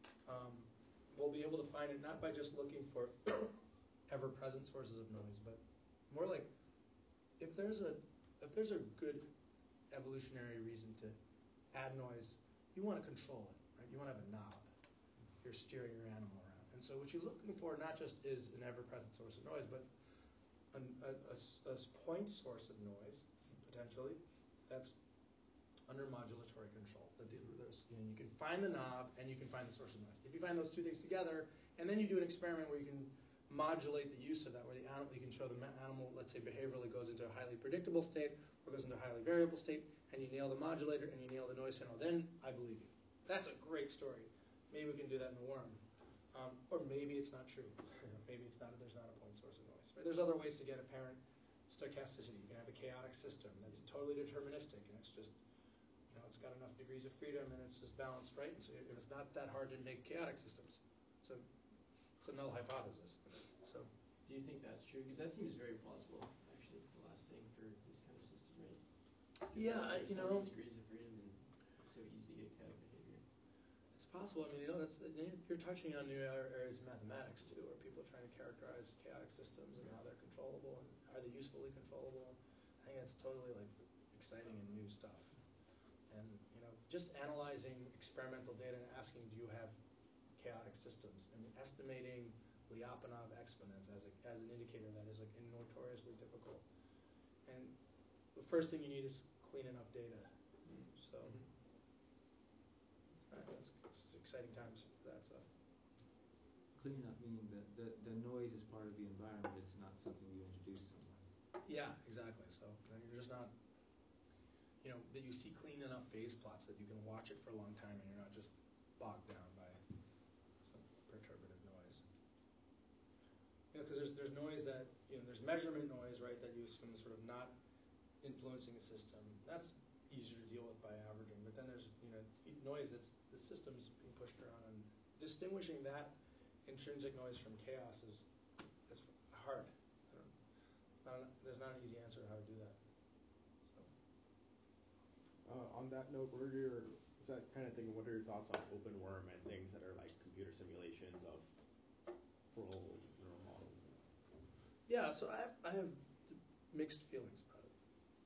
we'll be able to find it not by just looking for ever-present sources of noise, but more like if there's a good evolutionary reason to add noise, you want to control it. Right? You want to have a knob. You're steering your animal around. And so what you're looking for not just is an ever-present source of noise, but a point source of noise, potentially, that's under modulatory control. You can find the knob and you can find the source of noise. If you find those two things together, and then you do an experiment where you can modulate the use of that, where you can show the animal, let's say behaviorally, goes into a highly predictable state or goes into a highly variable state, and you nail the modulator and you nail the noise channel, then I believe you. That's a great story. Maybe we can do that in the worm. Or maybe it's not true. Maybe there's not a point source of noise. Right? There's other ways to get apparent stochasticity. You can have a chaotic system that's totally deterministic, and it's just, it's got enough degrees of freedom, and it's just balanced, right? And so it's not that hard to make chaotic systems. It's a null hypothesis. So, do you think that's true? Because that seems very plausible, actually, the last thing for this kind of system, right? Yeah, so many degrees of freedom and it's so easy to get chaotic behavior. It's possible. I mean, you're touching on new areas of mathematics too, where people are trying to characterize chaotic systems and how they're controllable and are they usefully controllable. I think that's totally exciting and new stuff. And just analyzing experimental data and asking, do you have chaotic systems, and estimating Lyapunov exponents as an indicator of that is notoriously difficult. And the first thing you need is clean enough data. So. It's exciting times for that stuff. Clean enough meaning that the noise is part of the environment. It's not something you introduce somewhere. Yeah, exactly. So you're just not, that you see clean enough phase plots that you can watch it for a long time and you're not just bogged down by some perturbative noise. Because there's noise that, there's measurement noise, right, that you assume is sort of not influencing the system. That's easier to deal with by averaging. But then there's, noise that's the system's being pushed around, and distinguishing that intrinsic noise from chaos is hard. There's not an easy answer to how to do that. So. On that note, what are your thoughts on OpenWorm and things that are like computer simulations of full neural models? Yeah, so I have mixed feelings about it.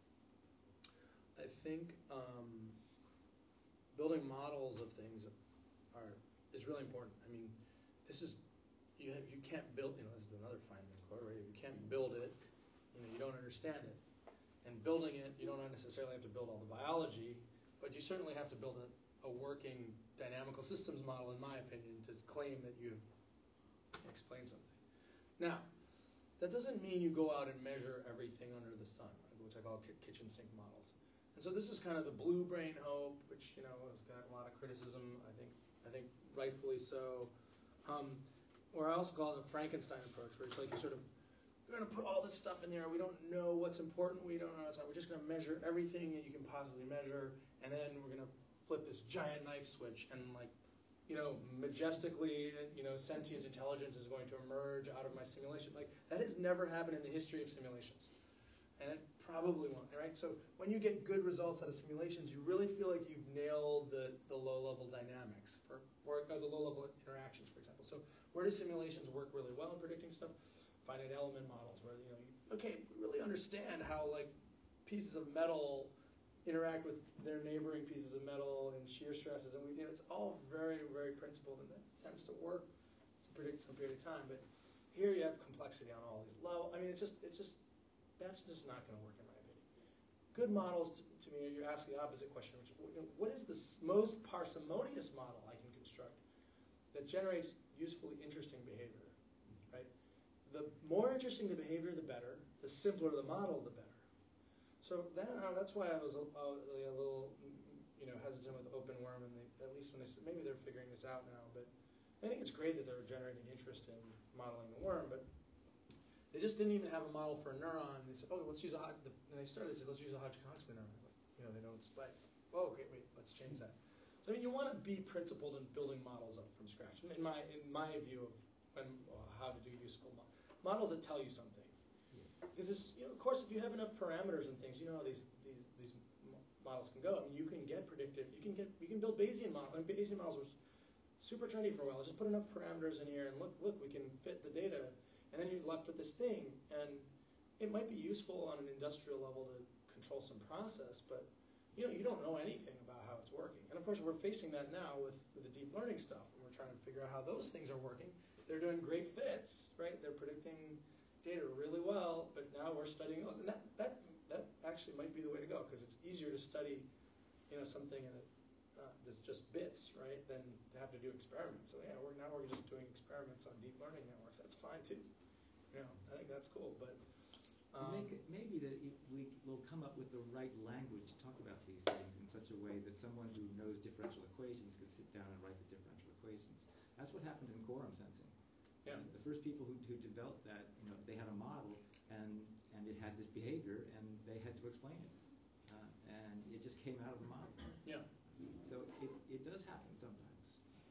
I think building models of things is really important. I mean, this is, if you can't build, this is another Feynman quote, right? If you can't build it, you don't understand it. And building it, you don't necessarily have to build all the biology, but you certainly have to build a working dynamical systems model, in my opinion, to claim that you've explained something. Now, that doesn't mean you go out and measure everything under the sun, which I call kitchen sink models. And so this is kind of the blue brain hope, which has got a lot of criticism. I think rightfully so. Or I also call it the Frankenstein approach, where it's like we're going to put all this stuff in there. We don't know what's important. We don't know what's not. We're just going to measure everything that you can possibly measure, and then we're going to flip this giant knife switch, and majestically, sentient intelligence is going to emerge out of my simulation. That has never happened in the history of simulations, and it probably won't. Right? So when you get good results out of simulations, you really feel like you've nailed the low-level dynamics or the low-level interactions, for example. So where do simulations work really well in predicting stuff? Finite element models, where we really understand how pieces of metal interact with their neighboring pieces of metal and shear stresses, and it's all very, very principled, and that tends to work to predict some period of time. But here you have complexity on all these levels. It's just that's just not going to work in my opinion. Good models, to me, you ask the opposite question, which what is the most parsimonious model I can construct that generates usefully interesting behavior, right? The more interesting the behavior, the better. The simpler the model, the better. So that's why I was a little hesitant with OpenWorm, and at least when maybe they're figuring this out now. But I think it's great that they're generating interest in modeling the worm, but they just didn't even have a model for a neuron. They said, let's use and they started to say, let's use a Hodgkin-Huxley neuron. They don't spike. Oh, great, wait, let's change that. So you want to be principled in building models up from scratch. In my view of how to do useful models that tell you something. Because of course, if you have enough parameters and things, how these models can go. You can get predictive. You can build Bayesian models. Bayesian models were super trendy for a while. Just put enough parameters in here, and look, we can fit the data. And then you're left with this thing, and it might be useful on an industrial level to control some process, but you don't know anything about how it's working. And of course, we're facing that now with the deep learning stuff, and we're trying to figure out how those things are working. They're doing great fits, right? They're predicting data really well, but now we're studying those, and that actually might be the way to go, because it's easier to study, something that's just bits, right, than to have to do experiments. So yeah, we're just doing experiments on deep learning networks. That's fine too. I think that's cool, but maybe that we will come up with the right language to talk about these things in such a way that someone who knows differential equations could sit down and write the differential equations. That's what happened in quorum sensing. Yeah. The first people who developed that, they had a model and it had this behavior, and they had to explain it, and it just came out of the model. Yeah. So it does happen sometimes.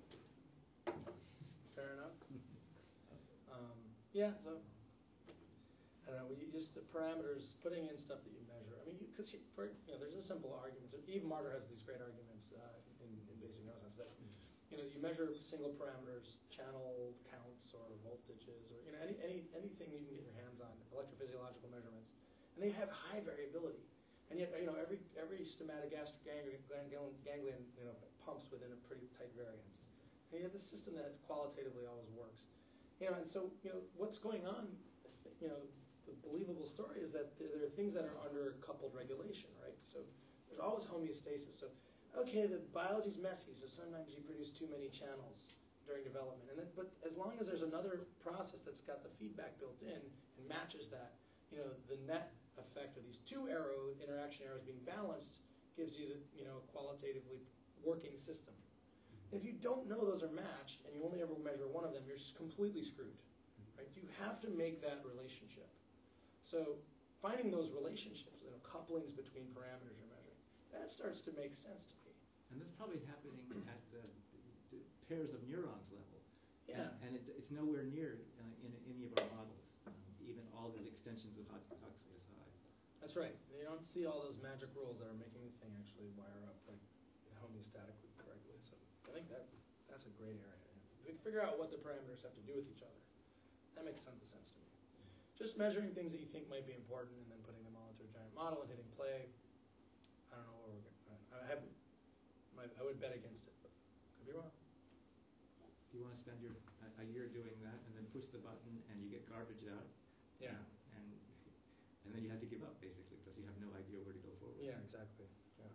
Fair enough. Yeah. So I don't know. The parameters, putting in stuff that you measure. Because there's a simple argument. So Eve Marder has these great arguments in basic neuroscience that you measure single parameters, channel counts or voltages, or anything you can get your hands on, electrophysiological measurements, and they have high variability. And yet every stomatogastric ganglion pumps within a pretty tight variance. And you have this system that qualitatively always works. And so what's going on? The believable story is that there are things that are under coupled regulation, right? So there's always homeostasis. So the biology's messy, so sometimes you produce too many channels during development. But as long as there's another process that's got the feedback built in and matches that, the net effect of these two interaction arrows being balanced gives you the qualitatively working system. And if you don't know those are matched and you only ever measure one of them, you're completely screwed. Right? You have to make that relationship. So finding those relationships, couplings between parameters you're measuring, that starts to make sense to me. And that's probably happening at the pairs of neurons level. Yeah. And it's nowhere near in any of our models, even all the extensions of Hodgkin-Huxley aside. That's right. You don't see all those magic rules that are making the thing actually wire up homeostatically correctly. So I think that's a great area. If we can figure out what the parameters have to do with each other, that makes tons of sense to me. Just measuring things that you think might be important and then putting them all into a giant model and hitting play, I don't know where we're going. I would bet against it, but could be wrong. Do you want to spend a year doing that and then push the button and you get garbage out? Yeah. And then you have to give up basically because you have no idea where to go forward. Yeah, exactly. Yeah.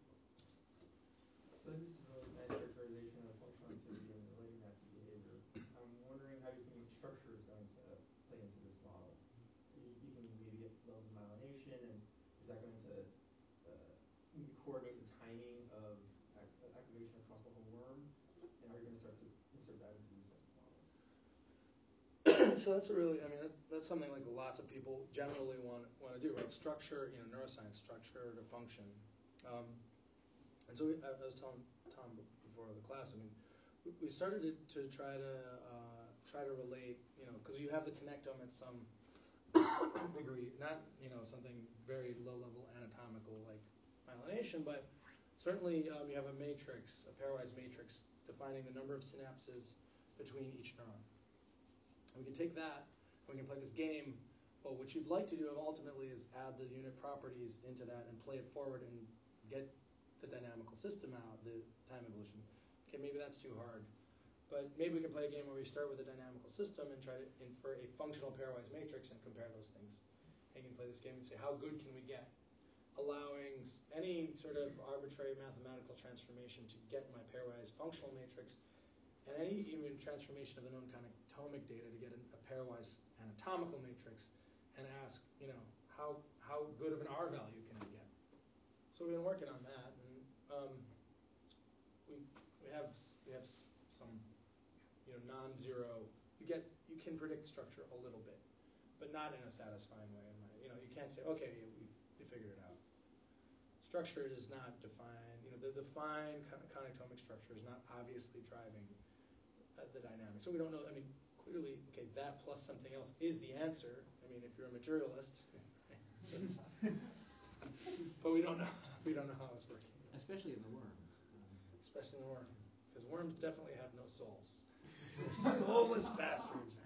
So this is a really nice characterization of functional activity and relating that to behavior. I'm wondering how you think structure is going to play into this model. You can maybe get levels of myelination, and is that going to coordinate the timing of activation across the whole worm? And are you going to start to insert that into these types of models? So that's that's something like lots of people generally want to do, right? Structure, neuroscience, structure to function. And so I was telling Tom before the class. We started to try to relate, because you have the connectome at some degree, not something very low level anatomical like myelination, but certainly you have a matrix, a pairwise matrix, defining the number of synapses between each neuron. And we can take that and we can play this game. Well, what you'd like to do ultimately is add the unit properties into that and play it forward and get the dynamical system out, the time evolution. Okay, maybe that's too hard. But maybe we can play a game where we start with a dynamical system and try to infer a functional pairwise matrix and compare those things. And you can play this game and say, how good can we get? Allowing any sort of arbitrary mathematical transformation to get my pairwise functional matrix, and any even transformation of the known connectomic data to get a pairwise anatomical matrix, and ask, how good of an R value can I get? So we've been working on that, and we have some non-zero. You can predict structure a little bit, but not in a satisfying way. You can't say, okay, we figured it out. Structure is not defined. The fine connectomic structure is not obviously driving the dynamics. So we don't know. Clearly, okay, that plus something else is the answer. If you're a materialist. But we don't know. We don't know how it's working. Especially in the worm. Especially in the worm, because worms definitely have no souls. They're soulless bastards.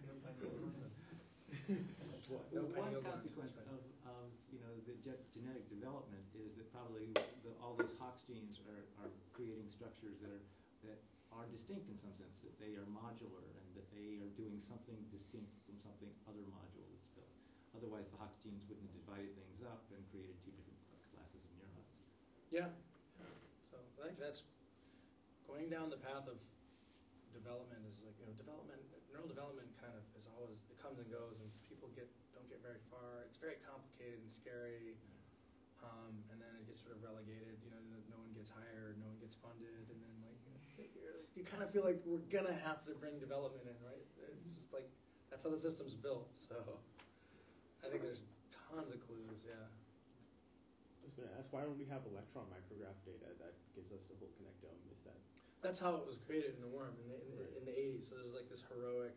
One consequence of the genetic development is that probably all those Hox genes are creating structures that are distinct in some sense, that they are modular and that they are doing something distinct from something other module that's built. Otherwise, the Hox genes wouldn't have divided things up and created two different classes of neurons. Yeah. So I think that's going down the path of development is like, neural development kind of is always, it comes and goes, and people don't get very far. It's very complicated and scary, and then it gets sort of relegated. No one gets hired, no one gets funded, and then you kind of feel like we're gonna have to bring development in, right? It's just like that's how the system's built. So I think there's tons of clues. Yeah. I was going to ask, why don't we have electron micrograph data that gives us the whole connectome? Is that? That's how it was created in the worm in the 80s. So there's like this heroic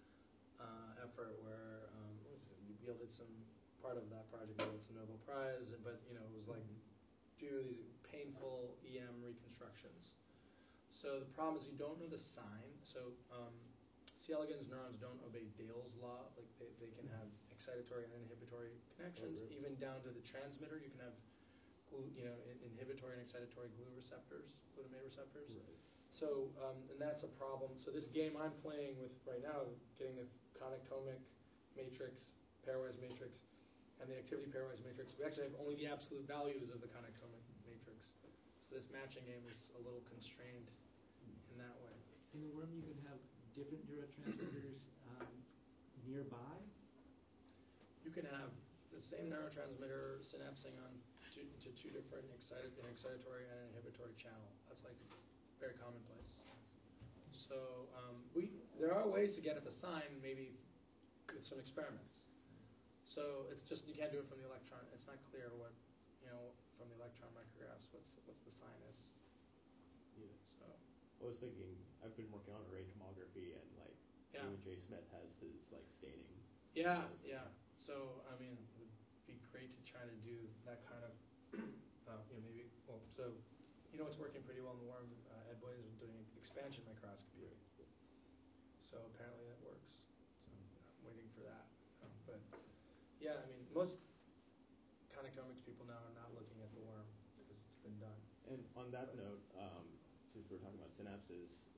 effort where yielded some part of that project yielded some Nobel Prize, but it was like do these painful EM reconstructions. So the problem is you don't know the sign. So C. elegans neurons don't obey Dale's law. Like they can have excitatory and inhibitory connections, even down to the transmitter. You can have inhibitory and excitatory glutamate receptors. Right. So and that's a problem. So this game I'm playing with right now, getting the connectomic matrix, pairwise matrix, and the activity pairwise matrix, we actually have only the absolute values of the connectomic matrix. So this matching game is a little constrained in that way. In the worm, you can have different neurotransmitters nearby? You can have the same neurotransmitter synapsing on to two different excitatory and inhibitory channel. That's like very commonplace. So there are ways to get at the sign, maybe with some experiments. So it's just you can't do it from the electron. It's not clear what from the electron micrographs what's the sign is. Yeah. So I was thinking I've been working on array tomography, and Stephen J. Smith has his staining. Yeah. So it would be great to try to do that kind of maybe. Well, so what's working pretty well in the worm. Ed Boyd has been doing expansion microscopy. Right. So apparently that works. So I'm waiting for that. But yeah, most connectomics people now are not looking at the worm because it's been done. And on that note, since we're talking about synapses,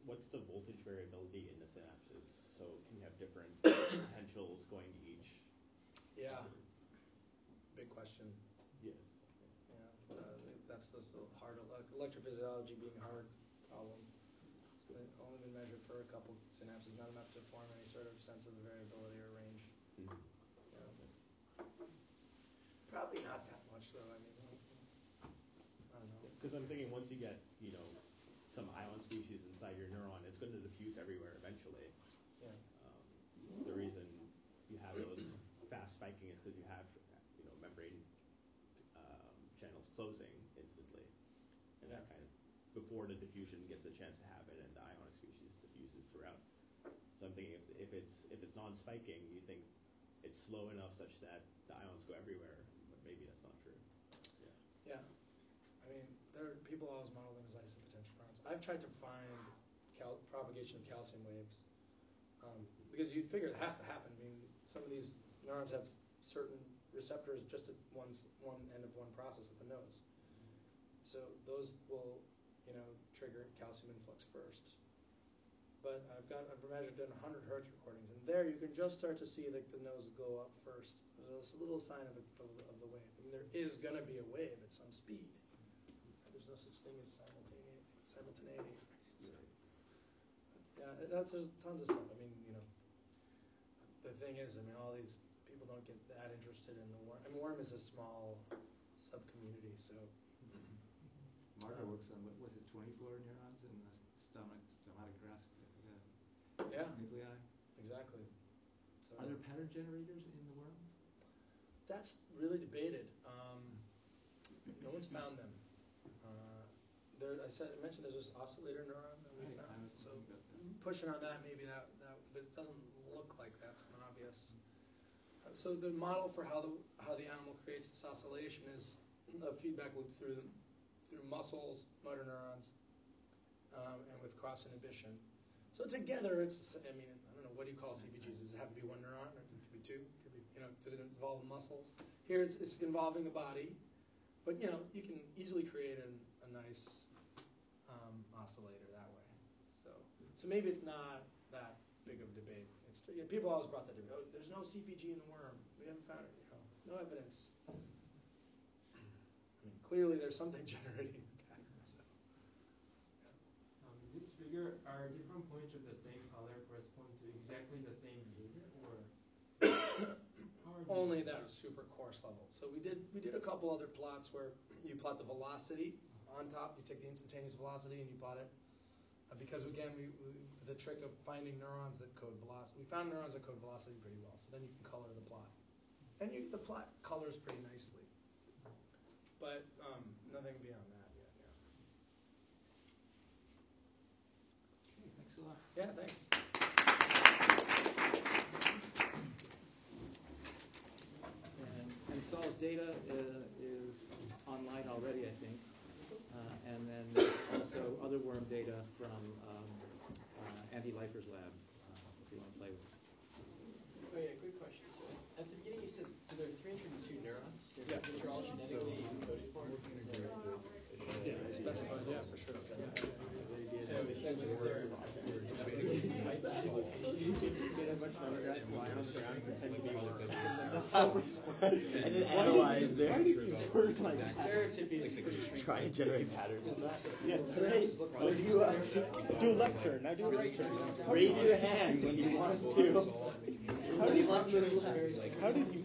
what's the voltage variability in the synapses? So can you have different potentials going to each? Yeah. Big question. Yes. Yeah, that's the hard electrophysiology being a hard problem. It's only been measured for a couple synapses, not enough to form any sort of sense of the variability or range. Mm-hmm. Yeah. Probably not that much, though. I mean, I don't know. Because I'm thinking once you get, some ion species inside your neuron, it's going to diffuse everywhere eventually. Yeah. The reason you have those fast spiking is because you have, membrane channels closing instantly, and that kind of before the diffusion gets a chance to happen, and the ionic species diffuses throughout. So I'm thinking if it's non-spiking, you think it's slow enough such that the ions go everywhere, but maybe that's not true. Yeah. I mean, people always model them as isopotential neurons. I've tried to find propagation of calcium waves because you figure it has to happen. I mean, some of these neurons have certain receptors just at one end of one process at the nose. So those will, trigger calcium influx first. But I've measured in 100 hertz recordings, and there you can just start to see the nose glow up first. There's a little sign of the wave. I mean, there is going to be a wave at some speed. There's no such thing as simultaneity. So, yeah, there's tons of stuff. I mean, the thing is, all these people don't get that interested in the worm. I mean, worm is a small sub-community, so. Marta works on, what was it, 24 neurons in the stomatic grasp nuclei? Exactly. So, are there pattern generators in the worm? That's really debated. No one's found them. I mentioned there's this oscillator neuron that we found. So pushing on that, maybe that, but it doesn't look like that's an obvious. So the model for how the animal creates this oscillation is a feedback loop through muscles, motor neurons, and with cross inhibition. So together, I don't know, what do you call CPGs? Does it have to be one neuron, or it could be two? It could be, does it involve muscles? Here, it's involving the body, but you can easily create a nice oscillator that way. So maybe it's not that big of a debate. People always brought that debate. Oh, there's no CPG in the worm. We haven't found it. No evidence. Clearly there's something generating the pattern. So. In this figure, are different points of the same color correspond to exactly the same behavior, or only that super coarse level? So we did a couple other plots where you plot the velocity on top. You take the instantaneous velocity and you plot it. Because again, the trick of finding neurons that code velocity. We found neurons that code velocity pretty well. So then you can color the plot, and the plot colors pretty nicely. But nothing beyond that yet. Yeah. Okay, thanks a lot. Yeah, thanks. And Saul's data is online already, I think. And then there's also other worm data from Andy Leifer's lab, if you want to play with it. Oh yeah, quick question. So at the beginning you said, there are 302 neurons, Yeah. which are all genetically encoded for? Yeah, specified. Yeah, for sure. So was there and then analyze there. Try and generate patterns. Yeah, great. Do a left turn. Now do a right turn. Raise your hand when you want to. How did you